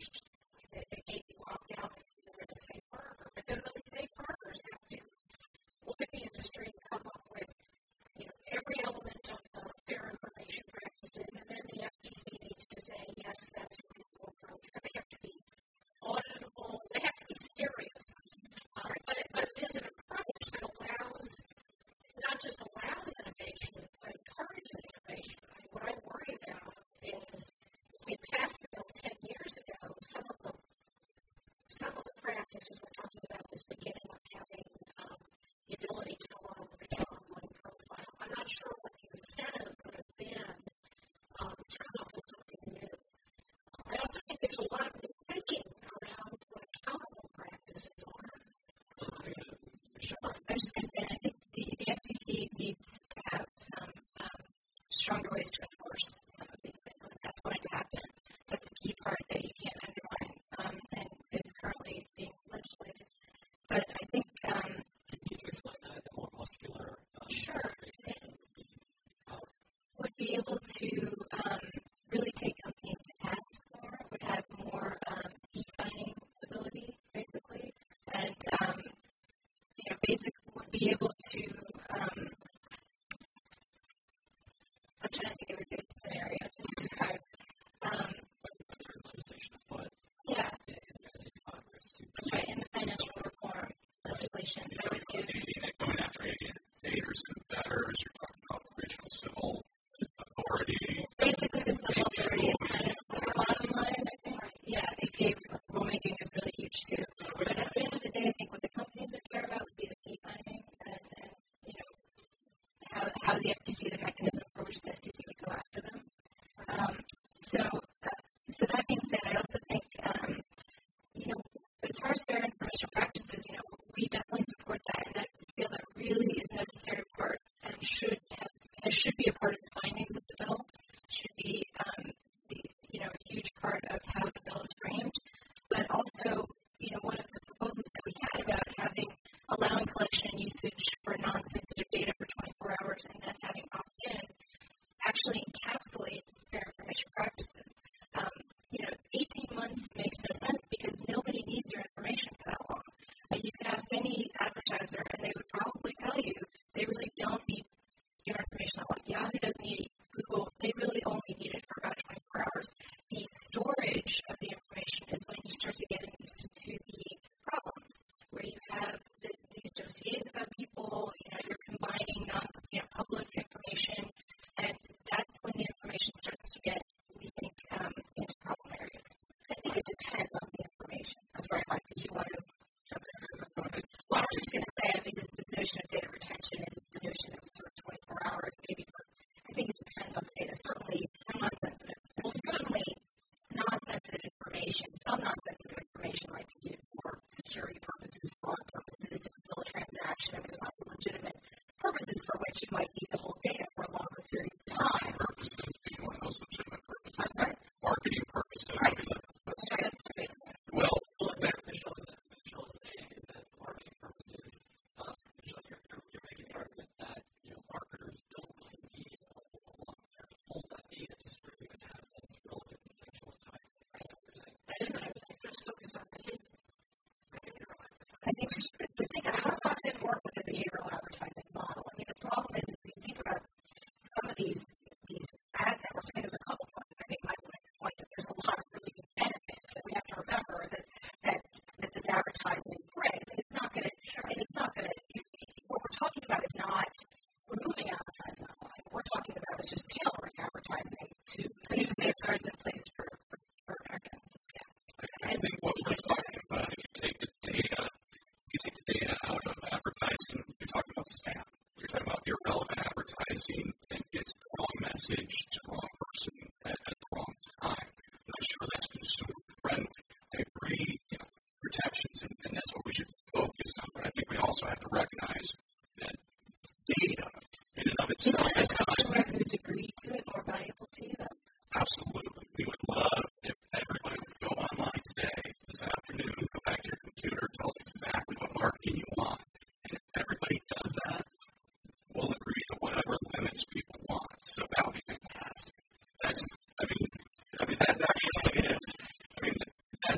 changed. They, they gave you opt-out if you were in a safe harbor. But then those safe harbors have to look at the industry and come up with, you know, every element of the fair information practices, and then the F T C needs to say, yes, that's a reasonable approach. But they have to be auditable. They have to be serious. Uh, but, it, but it is an approach that allows, not just allows innovation, but encourages innovation. I, what I worry about is if we passed the bill ten years ago, some of the some of the practices we're talking about this beginning of having um, the ability to go on with a job online profile. I'm not sure what the incentive would have been um, to come up with something new. I also think there's a lot of new thinking around what accountable practices are. I was just going to say, I think the, the F T C needs to have some um, stronger ways to enforce some of these things, and that's going to happen. That's a key part that you can't undermine, um, and is currently being legislated. But I think, um, can you explain that? The more muscular, um, sure, would be able to um, really take companies to task more, would have more um, fee-finding ability, basically, and um, you know, basically would be able to. Um, I'm trying to think of a good scenario to describe. Um, but, but there's legislation afoot. Yeah. In the United States Congress to. That's right, in the financial reform legislation, You're that would talking give. about going after aiders and bettors. You're talking about original civil authority. Basically, the civil authority is kind of the bottom line, I think. Yeah, A P A rulemaking is really huge too. But at the end of the day, I think what the companies would care about would be the fee finding and, and you know, how, how the F T C, the mechanism for which the F T C would go after them. Um, so, uh, so that being said, I also think, um, you know, as far as fair information practices, you know, we definitely support that, and that we feel that really is a necessary part and should have, and should be a part of the findings of the bill. Should be, um, the, you know, a huge part of how the bill is framed. But also, you know, one of the proposals that we had about having allowing collection and usage for non-sensitive data for twenty-four hours and then having opt-in actually encapsulates fair information practices. Um, you know, eighteen months makes no sense because nobody needs your information for that long. Uh, you could ask any advertiser and they would probably tell you they really don't need your information that long. Yahoo doesn't need it. Google, they really only need it for about twenty-four hours. The storage of the information is when you start to get into to the problems, where you have the, these dossiers about people, you know, you're combining non, you know, public information, and that's when the information starts to get, we think, um, into problem areas. I think it depends on the information. I'm sorry, Mike, did you want to jump in? Well, I was just going to say, I think this, this notion of data retention and the notion of sort of twenty-four hours, maybe for, I think it depends on the data. Certainly, non-sensitive. Well, certainly, non-sensitive information, some non-sensitive information might be needed for security purposes, fraud purposes, to fulfill a transaction. I mean, there's lots of legitimate purposes for which you might need to hold data for a longer period of time. Purposes being one of those legitimate purposes. I'm sorry? Marketing purposes. Right. I mean, that's, that's, Sorry, that's debatable. well, Well, what Michelle is, Michelle is saying is that for marketing purposes, um, Michelle, you're, you're, you're making the argument that, you know, marketers don't really need a whole lot there to hold that data, distribute and have as relevant contextual time. Is that what you're saying? That is what I'm saying. Just focus on behavior. I think the thing, I don't know if it work with the behavioral advertising model. I mean, the problem is, if you think about some of these these ad networks, I mean, there's a couple points. I think Michael made the point that there's a lot of really good benefits that we have to remember that that, that this advertising brings. And it's not going to, and it's not going to, what we're talking about is not removing advertising online. What we're talking about is just tailoring advertising to putting safeguards in place for, for, for Americans. Yeah. I think what we're talking about, if you take the data, if you take the data out of advertising, you're talking about spam. You're talking about irrelevant advertising that gets the wrong message to the wrong person at, at the wrong time. I'm not sure that's consumer friendly. I agree, you know, protections, and, and that's what we should focus on. But I think we also have to recognize that data in and of itself is not. Customer who's agreed to it more valuable to you, though? Absolutely. We would love if everybody would go online today, this afternoon, go back to your computer, tell us exactly what marketing you want. And if everybody does that, we'll agree to whatever limits people want. So that would be fantastic. That's, I mean, I mean, that, that really is. I mean,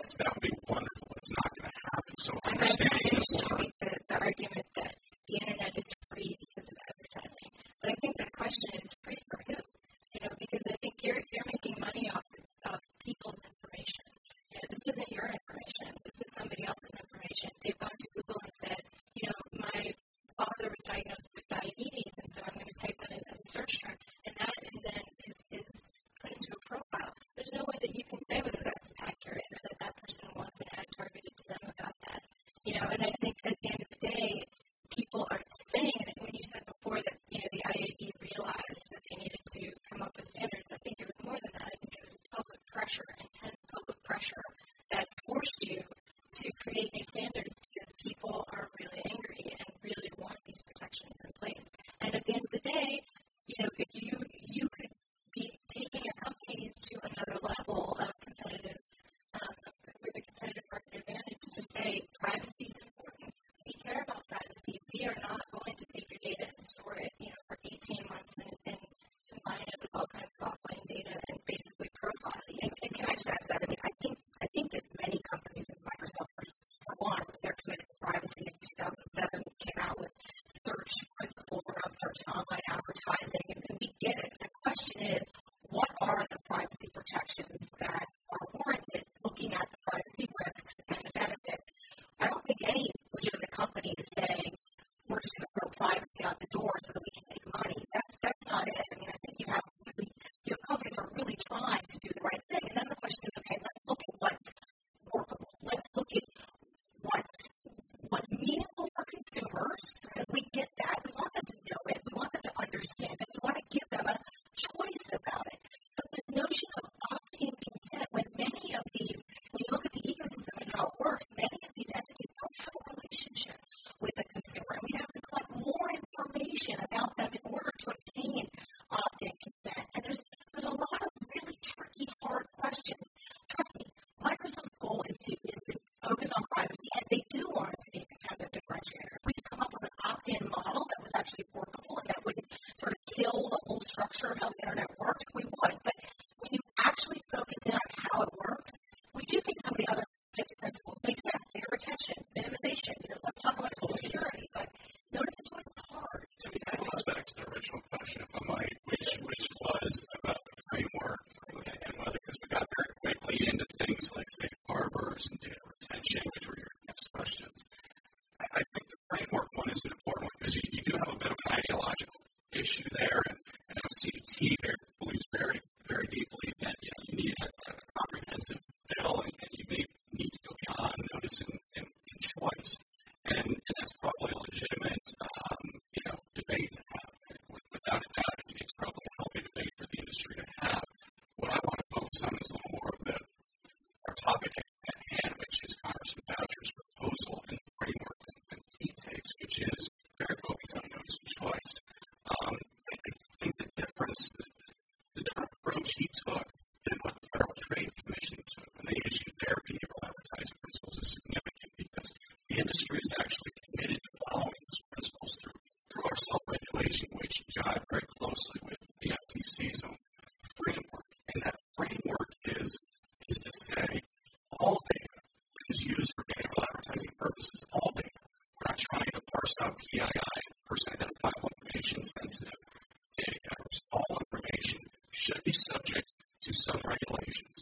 that's that would be wonderful. It's not going to happen. So I'm understanding not the going to make the, the argument that the internet is free because of advertising, but I think the question is free for who? You know, because I think you're you're making money off of people's information. You know, this isn't your information. This is somebody else's information. They've gone to Google and said, you know, my father was diagnosed with diabetes, and so I'm going to type that in as a search term, and that and then is, is put into a profile. There's no way that you can say whether that's accurate or that that person wants an ad targeted to them about that. You know, and I think at the end of the day, people are saying that when you said before that, you know, the I A B realized that they needed to come up with standards, I think it was more than that. I think it was public pressure, intense public pressure that forced you to create new standards because people are really angry and really want these protections in place. And at the end of the day, you know, if you you could be taking your companies to another level of competitive, um, with a competitive market advantage to say privacy is important. We care about privacy. We are not going to take your data and store it, you know, for eighteen months and, and combine it with all kinds of offline data and basically profile you. And, and can I just add to that? I mean, I think I think that many companies, and Microsoft, for one, they're committed to privacy. In two thousand seven, came out with search principles around search and online advertising, and, and we get it. The question is, what are the privacy protections that are warranted looking at the privacy risks and the benefits? I don't think any legitimate company is saying we're just going to throw privacy out the door so that we can make money. That's that's not it. I mean, I think you have really, your companies are really trying to do the right thing. And then the question is, okay, let's look at what's workable. Let's look at what's what's meaningful for consumers. As we get that, we want them to know it. We want them to understand it. We want to give them a choice about it. But this notion of opt-in consent, when many of these, when you look at the ecosystem and how it works, many of these entities don't have a relationship with the consumer. And we have to collect more information about them in order to obtain opt-in consent. And there's there's a lot of really tricky, hard questions. Trust me, Microsoft's goal is to is to focus on privacy, and they do want it to be a competitive differentiator. If we could come up with an opt-in model that was actually workable and that wouldn't sort of kill the whole structure of how the internet works, we would. But when you actually focus in on how it works, we do think some of the other tips principles make sense. Data retention, minimization. You know, let's talk about security, but notice the choice is hard. So that goes back to the original question, if I might, which which was about the framework, okay, and whether, because we got very quickly into things like safe harbors and data retention, which were your next questions. I, I think the framework one is an important one because you, you do have a bit of an ideological issue there, and, and I know C D T very, believes very, very deeply that you know you need a, a comprehensive bill, and, and you may need to go beyond notice and, and, and choice, and, and that's probably a legitimate um, you know debate to have. Without a doubt, it's, it's probably a healthy debate for the industry to have. What I want to focus on is a little more of the our topic at, at hand, which is Congressman Boucher's proposal and framework and, and he takes, which is very focused on notice and choice. Um, I think the difference, the, the different approach he took than what the Federal Trade Commission took when they issued their behavioral advertising principles is significant because the industry is actually committed to following those principles through through our self-regulation, which jive very closely with the F T C's own framework. And that framework is is to say all data is used for behavioral advertising purposes, all data. We're not trying to parse out P I I, person identifiable information, sensitive data categories. All information should be subject to some regulations.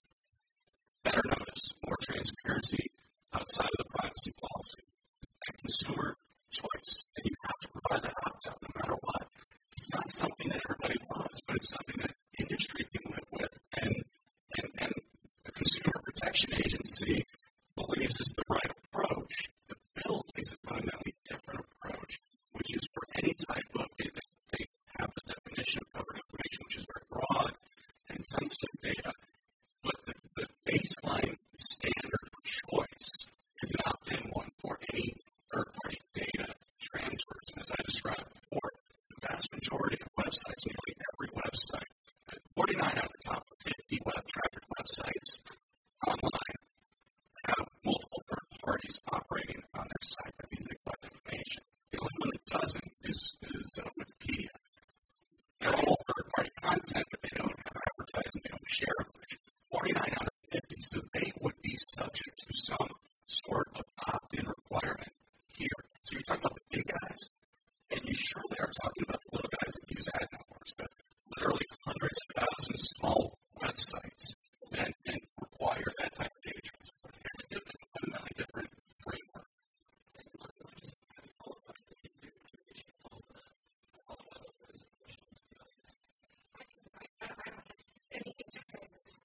Better notice, more transparency outside of the privacy policy, and consumer choice. And you have to provide that opt-out no matter what. It's not something that everybody loves, but it's something that industry can live with, and and, and the Consumer Protection Agency believes is the right approach. The bill takes a fundamentally different approach, which is for any type of data. They have the definition of covered information, which is very broad and sensitive data, but the, the baseline standard for choice is an opt-in one for any third-party data transfers. And as I described before, the vast majority of websites, nearly every website, forty-nine out of the top fifty web traffic websites online have multiple third parties operating on their site. That means they collect information. The only one that doesn't is, is uh, Wikipedia. They're all third-party content, but they don't have advertising, they don't share information. forty-nine out of fifty, so they would be subject some sort of opt-in requirement here. So you're talking about the big guys, and you surely are talking about the little guys that use ad networks, that literally hundreds of thousands of small websites, and, and require that type of data transfer. It's a, it's a fundamentally different framework. Anything to say this?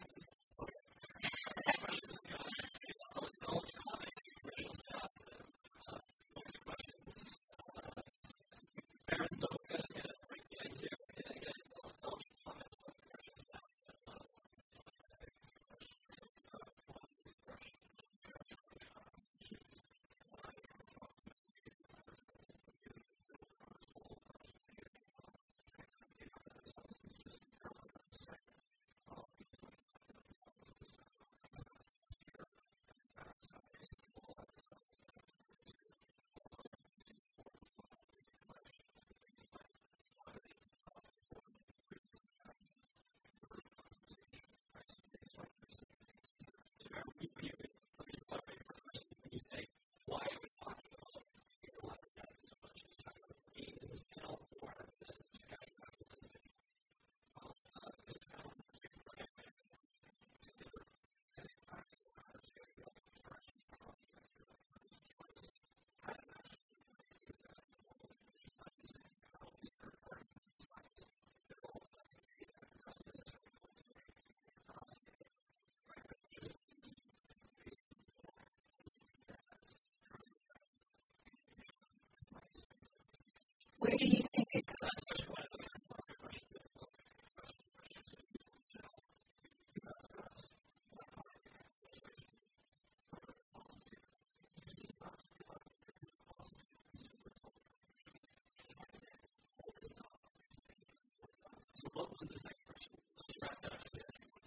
Say, why are we talking about behavioral advertising so much? Are you talking about me as this panel or the discussion documentation? Well, uh, this panel is being recommended to do as a practical matter to go to the direction of how we can do that first choice. As an action, we can do that in all the division lines and how these third party sites, they're all going to be that advertisers are going to be across the right, but just Where do you think it goes? So what was the second question? Let me wrap that up. The second one.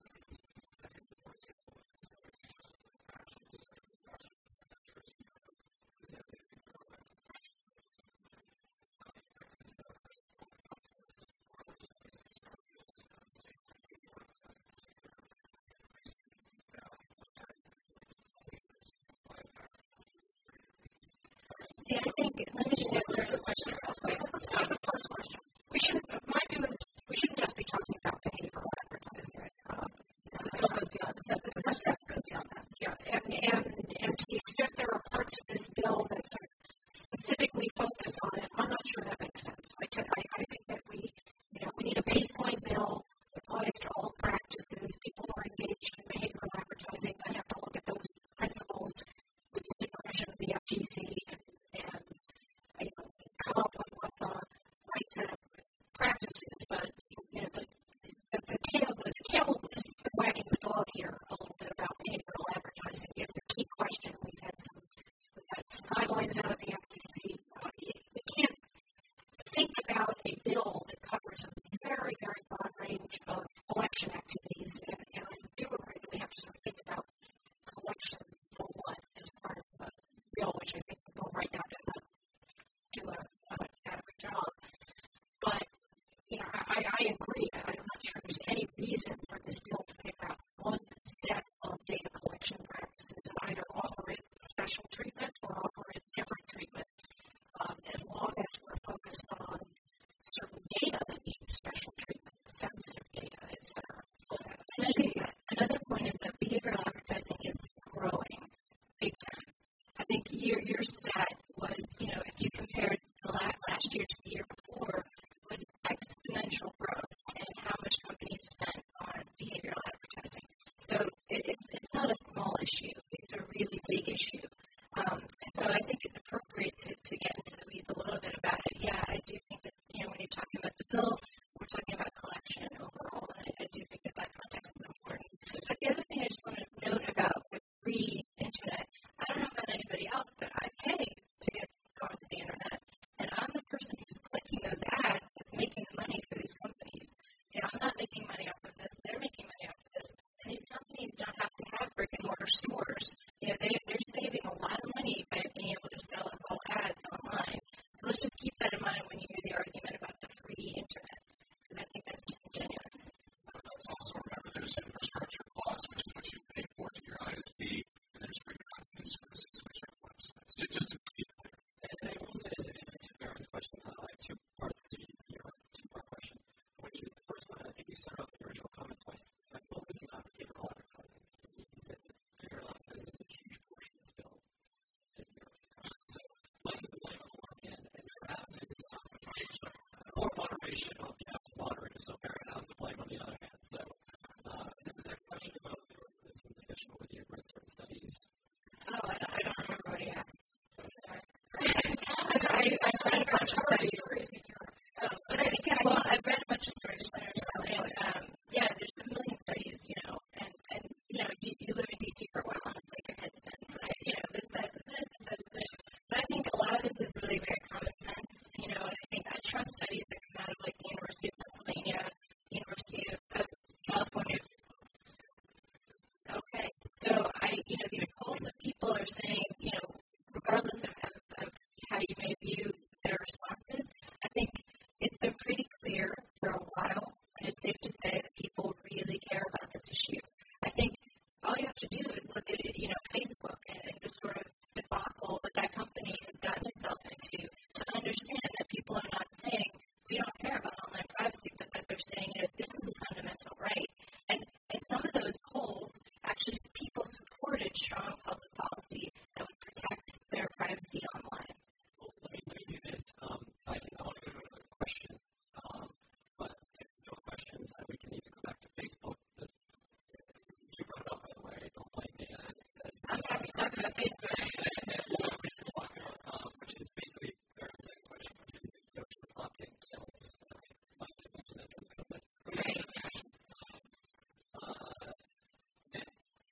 See, I think, let me just answer this question real quick. Let's go to the first question. We shouldn't, my view is, we shouldn't just be talking about behavioral advertising. Um, it all goes beyond, the subject goes beyond that. Yeah, and, and, and to the extent there are parts of this bill that sort of specifically focus on it, I'm not sure that makes sense. I, t- I, I think that we, you know, we need a baseline bill that applies to all practices. People who are engaged in behavioral advertising, they have to look at those principles with the supervision of the F T C and, and you know, come up with what the right set of practices. But you know, the the, the tail the tail is wagging the dog here a little bit about behavioral advertising. It's a key question. We've had some we've had some guidelines out of the F T C. Uh, we can't think about a bill that covers a very very broad range of collection activities, and, and I do agree that we have to sort of think about collection for what as part of the bill, which I think the bill right now does not do a, a adequate job. But, you know, I, I agree. I'm not sure there's any reason for this bill to pick out one set of data collection practices and either offer it special treatment or offer it different treatment, um, as long as we're focused on certain data that needs special treatment, sensitive data, et cetera. And I think another point is that behavioral advertising is growing big time. I think your your stat was, you know, if you compared the la- last year to the year before, was exponential growth in how much companies spent on behavioral advertising. So it, it's it's not a small issue; it's a really big issue. Um, and so I think it's appropriate to, to get into the weeds a little bit about it. Yeah, I do think that, you know, when you're talking about the bill, we're talking about collection overall, and I, I do think that that context is important. But the other thing I just want to note about the free internet, I don't know about anybody else, but I pay to get onto the internet, and I'm the person who's clicking those ads that's making the money for these companies. You know, I'm not making money off of this; they're making money off of this. And these companies don't have to have brick and mortar stores. You know, they they're saving a lot of money by being able to sell us all ads online. So let's just keep that in mind when you hear the argument about the free internet, because I think that's disingenuous. Let's also remember there's infrastructure costs, which is what you pay for to your I S P, should on behalf of moderators, so bear it out the blame on the other hand. So, uh, there was a question about there was some discussion about whether you had read certain studies. Oh, I don't, I don't remember what he asked. I, I read a bunch of studies. Um, but I think, well, I've read a bunch of stories, and um, yeah, there's a million studies, you know, and, and you know, you, you live in D C for a while, and it's like your head spins. I, you know, this says this, this says this. But I think a lot of this is really very common sense, you know, and I think I trust studies that come out of like the University of Pennsylvania, the University of, of California. Okay, so I, you know, these polls of people are saying, you know, regardless of, of, of how you may view their responses, I think it's been pretty clear for a while, and it's safe to say that people really care about this issue. I think all you have to do is look at it, you know, Facebook and, and the sort of debacle that that company has gotten itself into to understand that people are not saying we don't care about online privacy, but that they're saying, you know, this is a fundamental right. And and some of those polls, actually, people supported strong public policy that would protect their privacy online. Well, let me, let me do this. Um, I, can, I want to go to another question, um, but if no questions, uh, we can either go back to Facebook. The, you brought it up, by the way. Don't blame me. I, I, I'm happy to talk about Facebook. um, which is basically their second question, which is the notion of opt-in kills. I think Mike did mention that a little bit. Right. Uh, and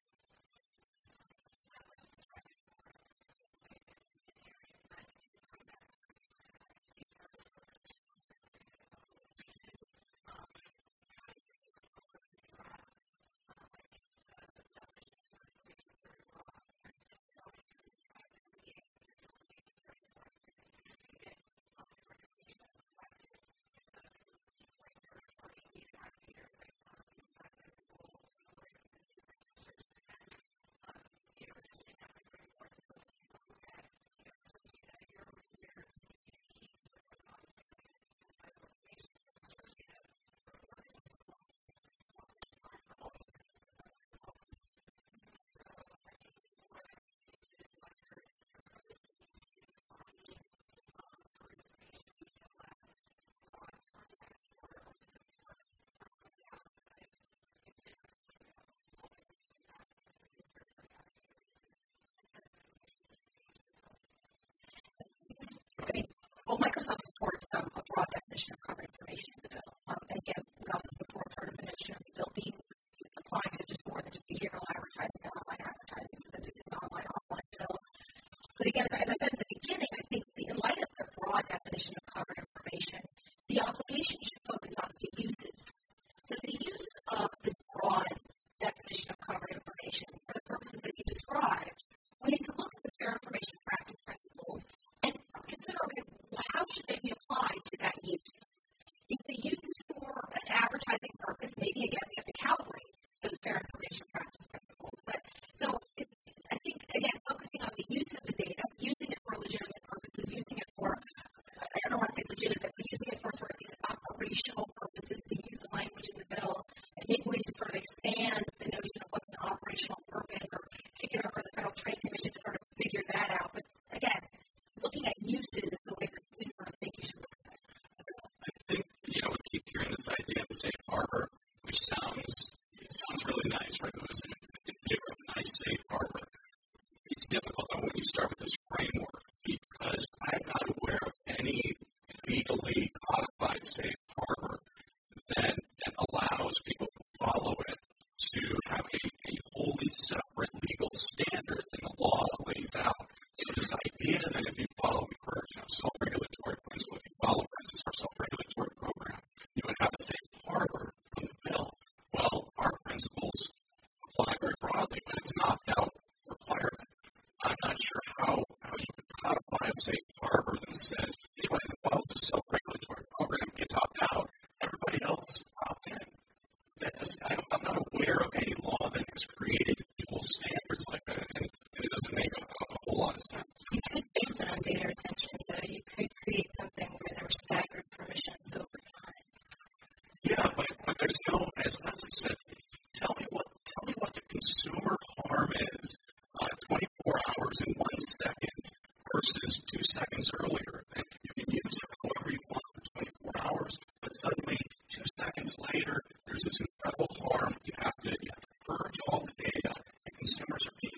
I mean, well, Microsoft supports um, a broad definition of covered information in the bill. Um, and again, we also support sort of the notion of the bill being applied to just more than just behavioral advertising and online advertising, so that it is an online offline bill. But again, as I, as I said at the beginning, I think the, in light of the broad definition of covered information, the obligation should focus on the uses. So the use of this broad definition of covered information for the purposes that you described, we need to look at the fair information practice principles and consider, okay, how should they be applied to that use? If the use is for an advertising purpose, maybe again we have to calibrate those fair information practice principles. But so it's, I think again focusing on the use of the data, using it for legitimate purposes, using it for I don't want to say legitimate, but using it for sort of these operational purposes, to use the language in the bill, and maybe we need to sort of expand the notion of what's an operational purpose, or kick it over to the Federal Trade Commission to sort of figure that out. But again, looking at uses is the way that we sort of think you should look at that. I think, you know, we keep hearing this idea of safe harbor, which sounds it sounds really nice, right? It was in, in favor of a nice safe harbor. It's difficult when you start with this framework because I'm not aware of any legally codified safe harbor that, that allows people to follow it to have a, a wholly separate legal standard than the law lays out. So this idea that if you follow for you know, self-regulatory principle, if you follow, for instance, our self-regulatory program, you would have a safe harbor from the bill. Well, our principles apply very broadly, but it's an opt-out requirement. I'm not sure how, how you would codify a safe harbor that says anybody that follows a self-regulatory program gets opt-out, everybody else opt-in. That does, I, I'm not aware of any law that has created dual standards like that, and, and it doesn't make a, a whole lot of sense.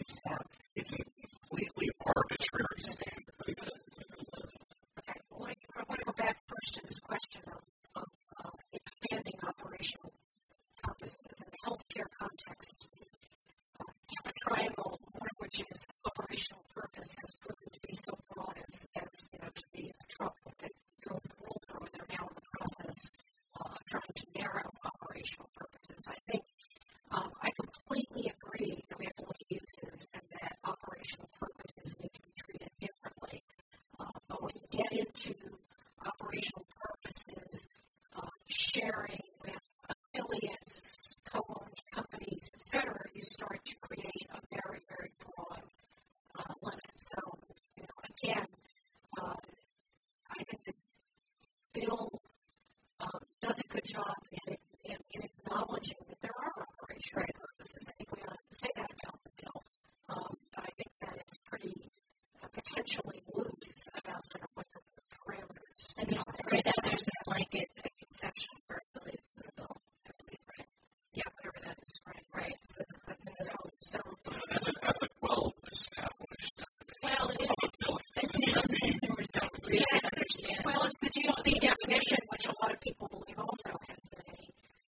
perform. It's a completely arbitrary standard. Okay, well, I, I want to go back first to this question of, of uh, expanding operational purposes in the healthcare context. Uh, the triangle, one of which is operational purpose, has proven to be so broad as, as you know, to be a truck that they drove the roll through, and they're now in the process uh, of trying to narrow operational purposes. I think um, I completely agree that we have to look at uses and that operational purposes need to be treated differently. Uh, but when you get into operational purposes, uh, sharing with affiliates, co-owned companies, et cetera, you start to create a very, very broad uh, limit. So, you know, again, uh, I think the bill um, does a good job in, in, in acknowledging that there are operational right. purposes. I think we ought to say that about the bill. Um, but I think that it's pretty uh, potentially loose about sort of what the parameters. And there's, right now there's a blanket exception for affiliates in the bill, I believe, right? Yeah, whatever that is, right? Right. So that's in the So, so That's a, that's a well-established definition. well, it is. Of billing. I It's think the most G O B. consumers don't really Yeah, it's understand. Well, it's the G O B definition, which a lot of people believe also has been a.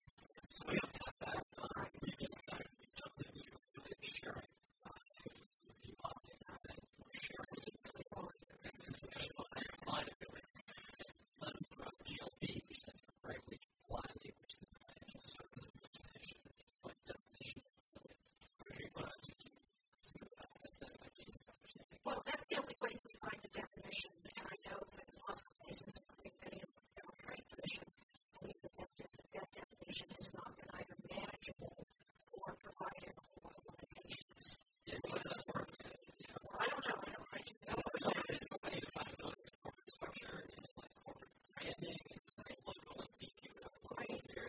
So we don't have that. Um, we just decided we jumped into affiliate sharing. Uh, so we opted in saying we're sharing affiliates. And there's a discussion about combined affiliates. Let's throw out G L B, which stands for Privilege Liability, which is the financial services legislation, like definition of affiliates. So if you want to just keep some of that, that's my basic understanding. Well, that's the only place we find a definition, and I know that in lots of places, including many of the Federal Trade Commission, believe that that, def- that definition has not been either manageable or provided a whole lot of limitations. Yes, so does that work? You know, Well, I don't know. I don't. I do know. is it somebody to find out the corporate structure? Is it like corporate branding? Is it the same logo like B Q that logo there?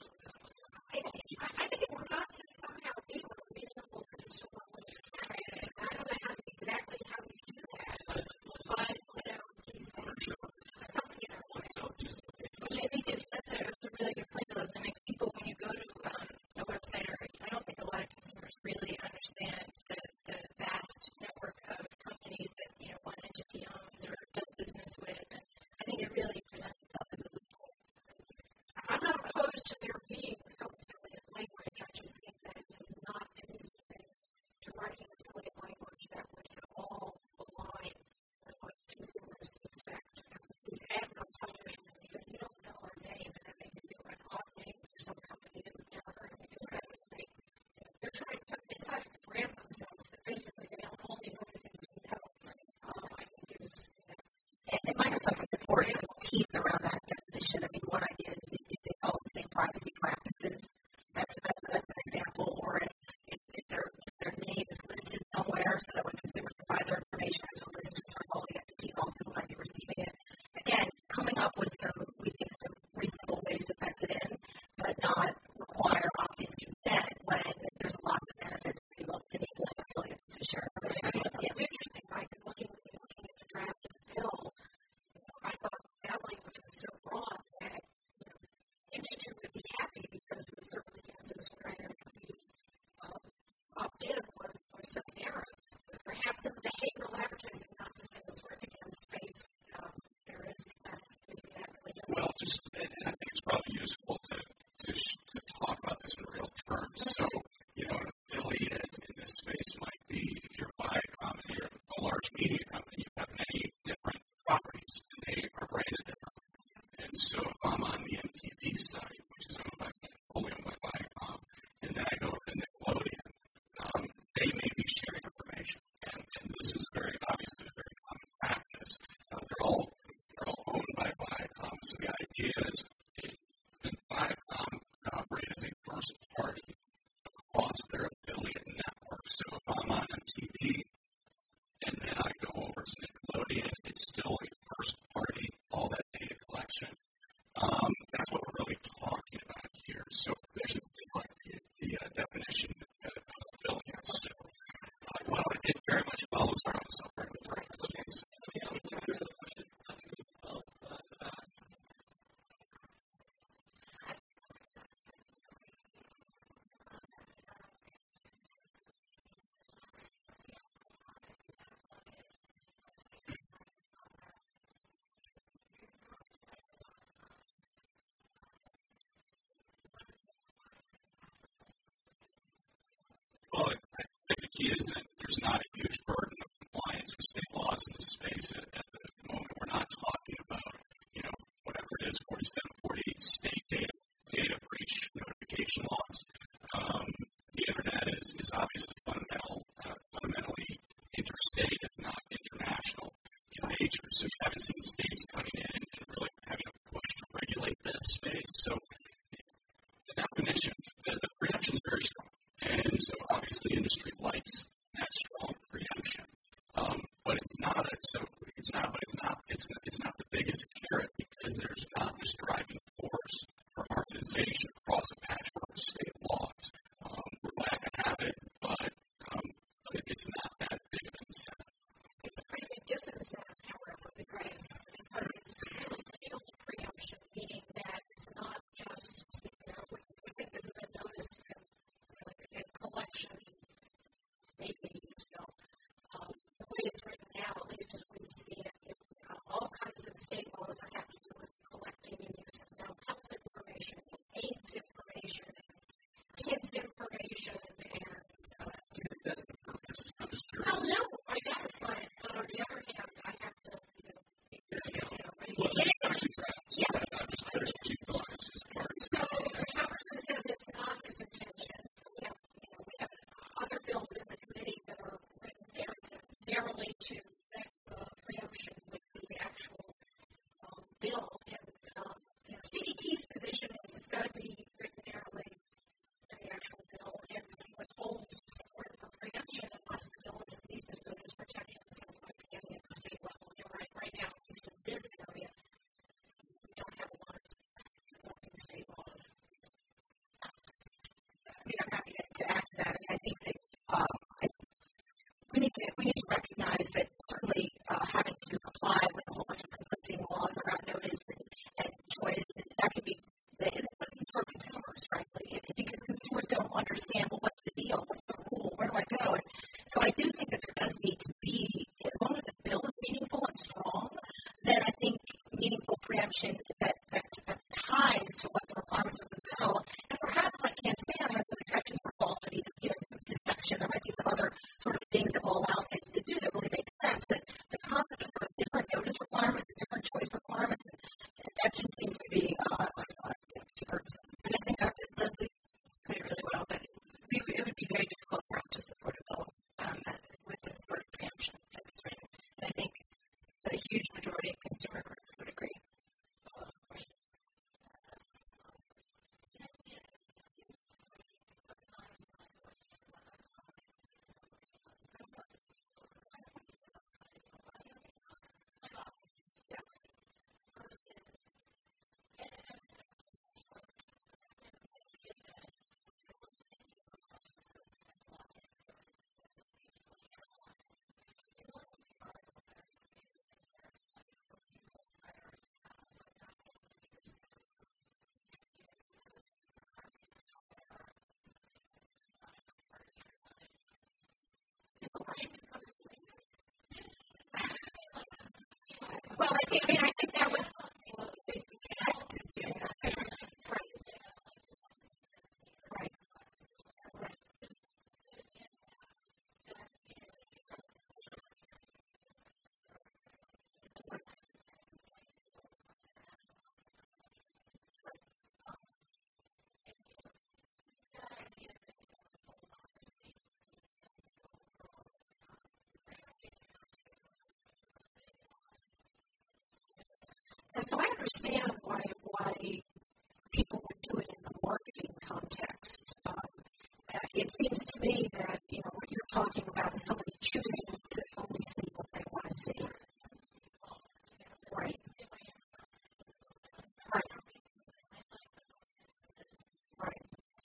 I, I I think it's got to somehow be what a reasonable consumer would expect. I don't know how exactly how you do that, but you know, these days, some you know. So just Which I think is that's a, that's a really good point, though. It makes people, when you go to um, a website, or I don't think a lot of consumers really understand the, the vast network of companies that you know one entity owns or does business with, and I think it really presents itself as a loophole. I'm not opposed to there being some affiliate language. I just think that it is not an easy thing to write an affiliate language that would at all align with what consumers expect. These ads on television, when they say you don't know our name, and then they give you an odd name for some company that we've never heard of. It's kind of they, they're trying to they decided to brand themselves, but basically they own all these other things we know. Um, I think is you know, And, and Microsoft supports some teeth around that definition. I mean, one idea is if if they follow the same privacy practices, that's that's, that's an example. Or if, if, if their if their name is listed somewhere, so that when consumers provide their information, there's a list of sort of all the entities also who might be receiving it. Again, coming up with some, we think, some reasonable ways to fence it in, but not require opt-in consent when there's lots of benefits to enabling affiliates to share information. it's interesting, Mike, and looking, looking at the draft of the bill, you know, I thought that language was so broad that you know, industry would be happy because the circumstances where there could be um, opt-in was, was so narrow. But perhaps in behavioral advertising, not to say those words again, the space, um, there is less, maybe that really does. Well, just, and I think it's probably useful to, to, to talk about this in real terms. So, you know, an affiliate in this space might be, if you're Viacom and you're a large media company, you have many different properties, and they are rated differently. And so if I'm on the M T V site, which is owned by, fully owned by Viacom, and then I go over to Nickelodeon, um, they may be sharing information. And, and this is very obviously a very common practice. Uh, they're all they're all owned by Viacom, so the idea is that Viacom operate as a first party across their affiliate network. So if I'm on M T V and then I go over to Nickelodeon, it's still a first party, all that data collection. Um, that's what we're really talking about here. So there should be like the, the uh, definition of affiliates. So, uh, well, it, it very much follows our own self-regulatory space. key is that there's not a huge burden of compliance with state laws in this space at, at the moment. We're not talking about, you know, whatever it is, forty-seven, forty-eight state data, data breach notification laws. Um, the Internet is, is obviously fundamental, uh, fundamentally interstate, if not international, in nature. So you haven't seen states coming in and really having a push to regulate this space. So the definition, the, the preemption is very strong. And so obviously industry likes that strong preemption. Um, but it's not a, so it's not, but it's not, it's not, it's not the biggest carrot because there's not this driving force for harmonization across a patchwork of state laws. Um, we're glad to have it, but, um, but it's not that big of an incentive. It's a pretty big disincentive, however, because, because it's really field preemption, meaning that it's not just, you know, we, we think this is a notice and, you know, and collection, maybe use bill. Um, the way it's written now, at least as we see it, it uh, all kinds of state laws that have to do with collecting and use of mental health information, and AIDS information, and kids information, and uh, Do you think that's the purpose? I'm just curious. well, no, I don't, but, but on the other hand, I have to, you know, you Yeah, know, I mean, Well, it it's is- actually draft. So Yeah. that's, I'm just curious what you thought is, is part of So the Congressman says it's not his intention. We have, you know, we have other bills in the committee that are written nar- narrowly to that uh, preemption with the actual um, bill. And um, you know, C D T's position is it's got to be written narrowly to the actual bill, and we withhold support for preemption unless the bill is at least as good as protections that we might be getting at the state level. You're right, right now, at least in this area, we don't have a lot of conflicting state laws. I mean, I'm happy to, to add to that. I mean, I think that um, I, we need to we need to recognize that certainly uh, having to comply with a whole bunch of conflicting laws around notice and, and choice, and that can be that doesn't serve consumers, frankly, it, because consumers don't understand, well, what's the deal, what's the rule, where do I go? And so I do think that there does need to be, as long as the bill is meaningful and strong, then I think meaningful preemption that, that, that ties to what the requirements of the bill, and perhaps like Can't Stand has some exceptions for falsity, you know, some deception, there might be some other sort of things that will allow states to do that really make sense, but the concept of sort of different notice requirements and different choice requirements, that just seems to be uh, uh, too burdensome. And I think Doctor Leslie put it really well, but we, it would be very difficult for us to support a bill um, with this sort of preemption that it's written. And I think a huge majority of consumer groups would agree. Well, I think, I mean, I think that would connect to doing that. Right. Right. Right. And so I understand why why people would do it in the marketing context. Um, uh, it seems to me that you know what you're talking about is somebody choosing to only see what they want to see. Right. Right. Right.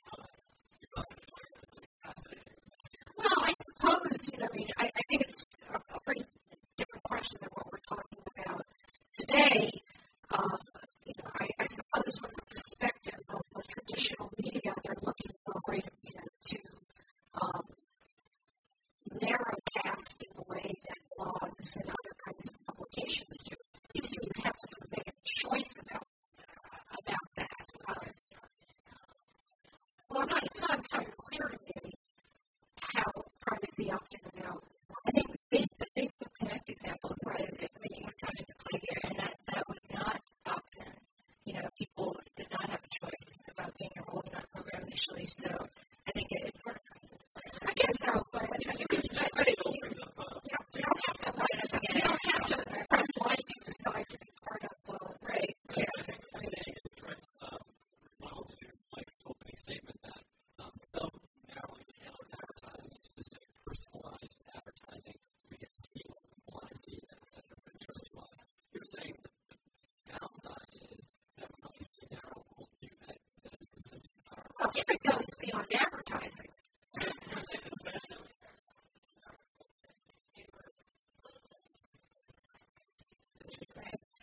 Well, I suppose you know. I mean, I, I think it's a, a pretty different question than what we're talking about today. Um, you know, I, I suppose from the perspective of the traditional media, they're looking for a way to, you know, to um, narrowcast in a way that blogs and other kinds of publications do. It seems to me you have to sort of make a choice about about that. Uh, well, I'm not, it's not entirely clear to me how privacy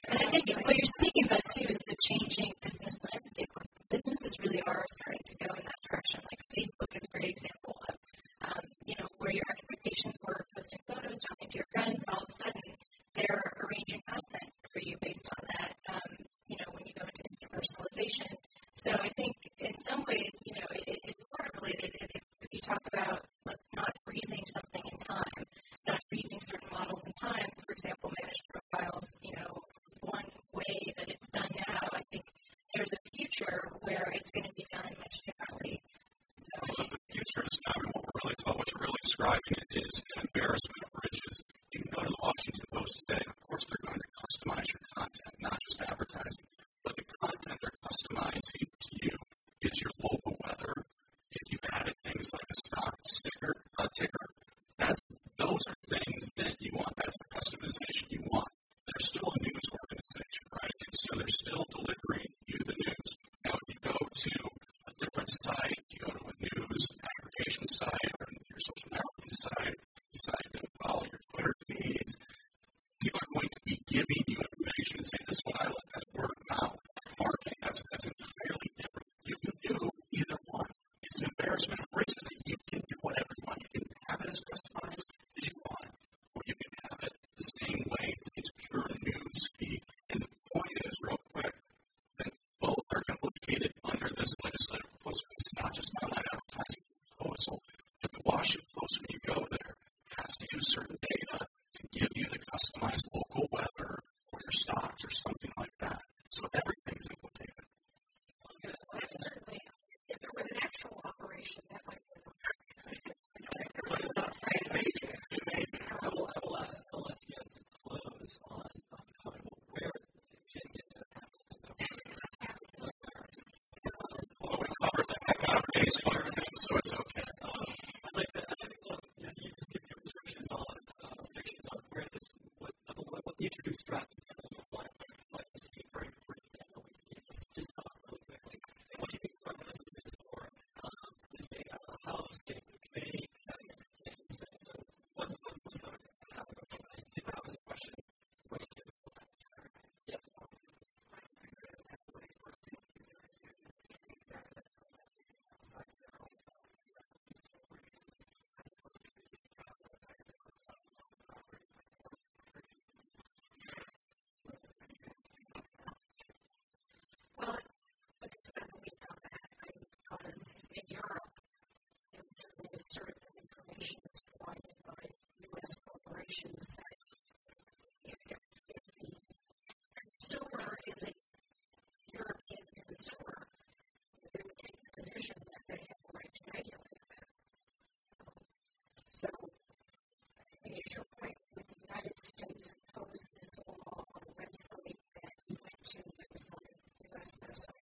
And I think what you're speaking about too is the changing business landscape. Businesses really are starting to go in that direction. Like Facebook is a great example of, um, you know, where your expectations were posting photos, talking to your friends, all of a sudden they're arranging content for you based on that. Um, you know, when you go into instant personalization. So I think in some ways, you know, it, it's sort of related. If, if you talk about like, not freezing something in time, not freezing certain models in time, for example, managed profiles, you know, one way that it's done now, I think there's a future where it's going to be done much differently. So well, the future is now, and what we're really talking, what you're really describing it is an embarrassment of riches. You can go to the Washington Post today, and of course they're going to customize your content, not just advertising, but the content they're customizing to you is your local weather. If you've added things like a stock sticker, a ticker, that's those are things that you want. That's the customization you want. They're still a news organization, right? And so they're still delivering you the news. Now, if you go to a different site, you go to a news aggregation site or your social networking site, you decide to follow your Twitter feeds, people are going to be giving you information and saying, this is what I like. That's word of mouth marketing. That's, that's entirely different. You can do either one. It's an embarrassment of riches that you can do whatever you want. You can have it as customized as you want, or you can have it the same way. It's, it's pure news feed. And the point is, real quick, that both are implicated under this legislative proposal. It's not just online advertising proposal, but the Washington Post, when you go there, has to use certain data to give you the customized local weather or your stocks or something like that. So everything's implicated. Well, certainly, if there was an actual operation, that might be But it's not right. It may be. It may be. I will, I will ask, I'll ask you guys to close on, on kind of where we can get to half of the things. Well, we covered the heck out of baseball, so it's okay. Um, I'd like to, I'd like to close, you know, you just give your restrictions on, uh, predictions on where this, what, what, what the introduced draft is going to look like. I'd like to see very briefly. I know we can just, just talk really quickly. And what do you think the prognosis is for um, this data? How it's getting through committee, having a committee, so, so what's, what's, what's going to happen? Okay, I think that was a question. What do you think? Yeah. Well, I could spend a week on that because in Europe, there certainly is certain information that's provided by U S corporations that if, if, if the consumer is a European consumer, they would take the position that they have the right to regulate that. Um, so, I guess your point with the United States imposed this law on a website that you went to that was not a U S website.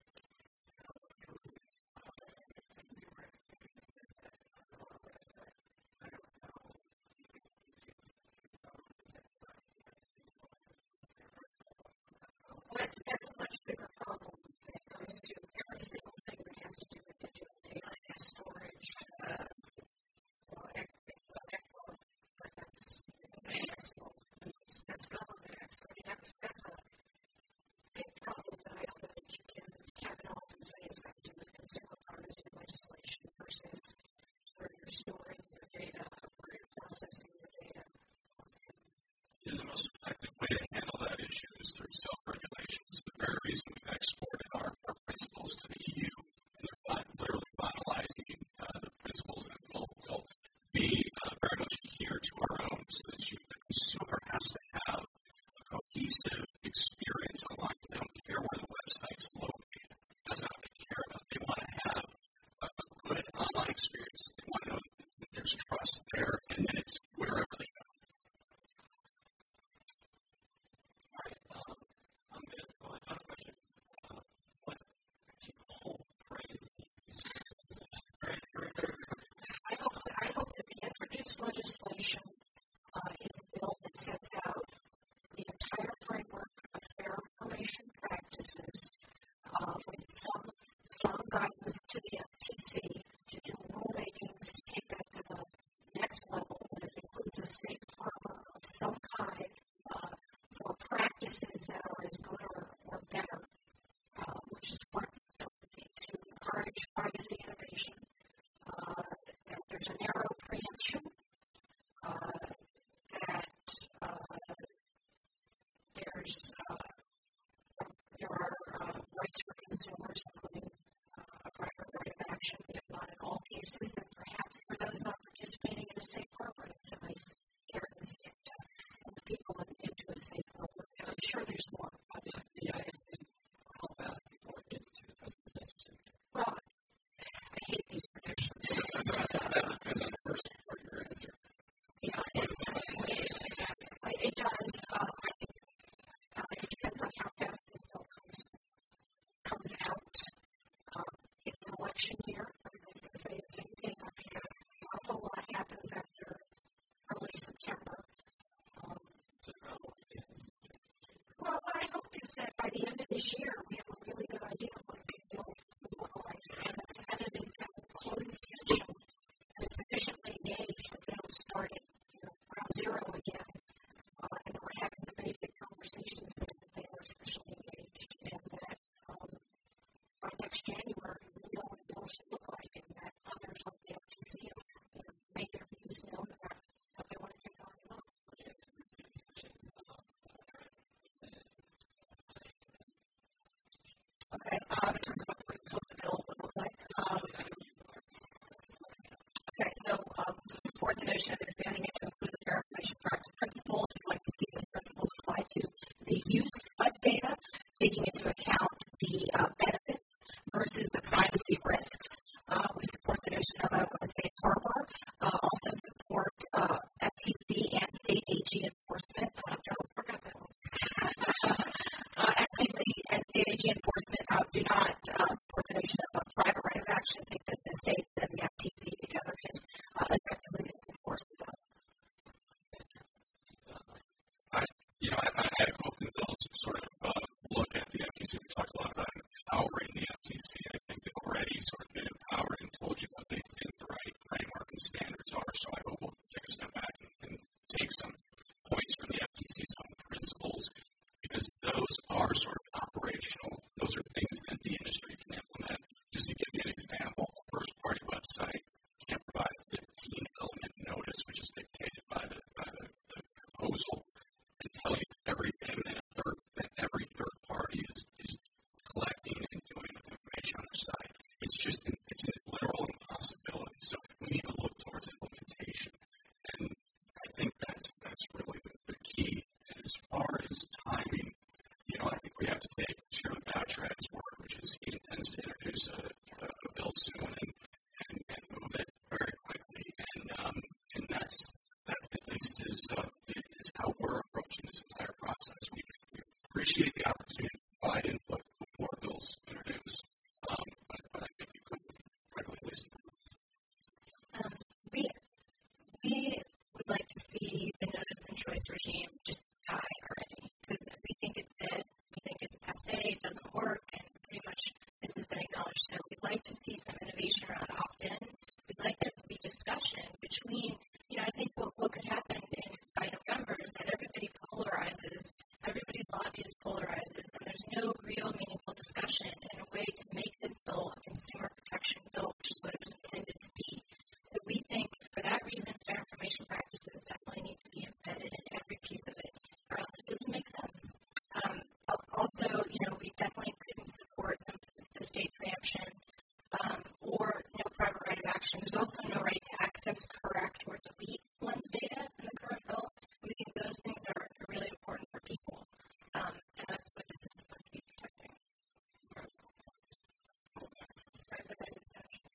Well, that's, that's a much bigger problem that goes to every single thing that has to do with digital data and storage. Uh, well, well, but that's that's, that's government. That's, I mean, that's, that's a big problem that I don't know that you can cap it off and say it's got to do with consumer privacy legislation versus where you're storing your data, where you're processing your data. Yeah, the most effective way to handle that issue is through self-regulation. It's the very reason we've exported our, our principles to the E U, and they're fin- literally finalizing uh, the principles that will, will be uh, very much adhered to our own, so that you, the consumer has to have a cohesive experience online, because they don't care where the website's located. That's not what they care about. They want to have a, a good online experience. They want to know that there's trust there, and then it's wherever they go. All right. Um, I'm going to go on to a question. Uh, what actually whole praise these very, very, very, very. I hope, I hope that the introduced legislation uh, is a bill that sets out the entire framework of fair information practices uh, with some strong guidance to the F T C to do rulemakings, to take that to the next level, and it includes a safe harbor of some kind uh, for practices that as good or, or better, uh, which is what to encourage privacy innovation. Uh, that there's a narrow preemption, uh, that uh, there's uh, there are uh, rights for consumers, including uh, a private right of action, if not in all cases, that perhaps for those not participating in a safe harbor, it's a nice carrot and stick to move people in, into a safe harbor. And I'm sure there's more. Yeah, yeah, and, and how fast before it gets to the president's signature? Well, I hate these predictions. That's on, that depends on the first part of your answer. Yeah, it's, uh, it, it does. Uh, I think uh, it depends on how fast this bill comes comes out. Um, it's an election year. Everybody's going to say the same thing up here. A whole lot happens after early September. Um, So the ground will begin. well, what I hope is that by the end of this year, we have a really good idea of what a big bill would look like, and that the Senate is paying close attention and is sufficiently engaged that they don't start at you know, ground zero again, uh, and that we're having the basic conversations that, that they are sufficiently engaged, and that um, by next January, we know what a bill should look like, and that others like the F T C have you know, made their views known about what they want to take on or not. Okay, uh, in terms of what, what the bill would look like. Um, okay, so um, support the notion of expanding it to include the fair information practice principles. We'd like to see those principles apply to the use of data, taking into account the uh, benefits versus the privacy risks. Uh, we support the notion of a, of a safe harbor. Uh, also support uh, F T C and state A G enforcement. Uh, don't forget that one. uh, F T C and state A G enforcement uh, do not uh, support the notion of a private right of action. I think that the state and the F T C together can uh, effectively enforce the bill. I, you know, I, I had hoped the bill to sort of uh, look at the F T C. We talked a lot about empowering the F T C. I think they've already sort of been empowered and told you what they think the right framework and standards are. So I hope we'll take a step back and, and take some points from the F T C's own principles, because those are sort of operational. Those are things that the industry can implement. Just to give you an example, a first-party website can't provide a fifteen element notice, which is dictated by the by the, the proposal, and tell you everything that, a third, that every third party is, is collecting and doing with information on their site. It's just an, it's a literal impossibility. So we need to look towards implementation, and I think that's that's really the, the key. And as far as timing, you know, I think we have to take Chairman Bouchard's word, which is he intends to introduce a, a, a bill soon and, and, and move it very quickly. And um, and that's that at least is uh, is how we're approaching this entire process. We, we appreciate the opportunity to provide input before bills introduced, um, but, but I think you could correctly at least. Um, we we would like to see the notice and choice regime just die already, because we think it's dead. We think it's passé. It doesn't work, and pretty much this has been acknowledged. So we'd like to see some innovation around opt-in. We'd like there to be discussion between, you know, I think what, what could happen in, by November is that everybody polarizes, everybody's lobbyist polarizes, and there's no real meaningful discussion in a way to make this bill a consumer protection bill, which is what it was intended to be. So we think for that reason, fair information practices definitely need to be embedded in every piece of it, or else it doesn't make sense. Um, also, you know, we definitely couldn't support some the state preemption um, or no private right of action. There's also no right to access, correct, or delete one's data in the current bill. We think those things are really important for people, um, and that's what this is supposed to be protecting. Right, but there's exceptions.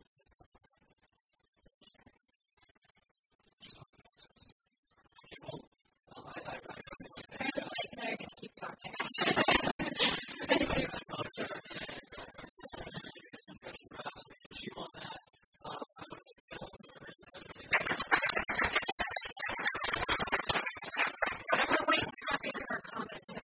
Okay, well, um, I, I, I, Apparently, Mike and I are going to keep talking. Does anybody have a discussion perhaps we can chew on that? Um, I don't think that was a very discussion. I don't want to waste copies of our comments, so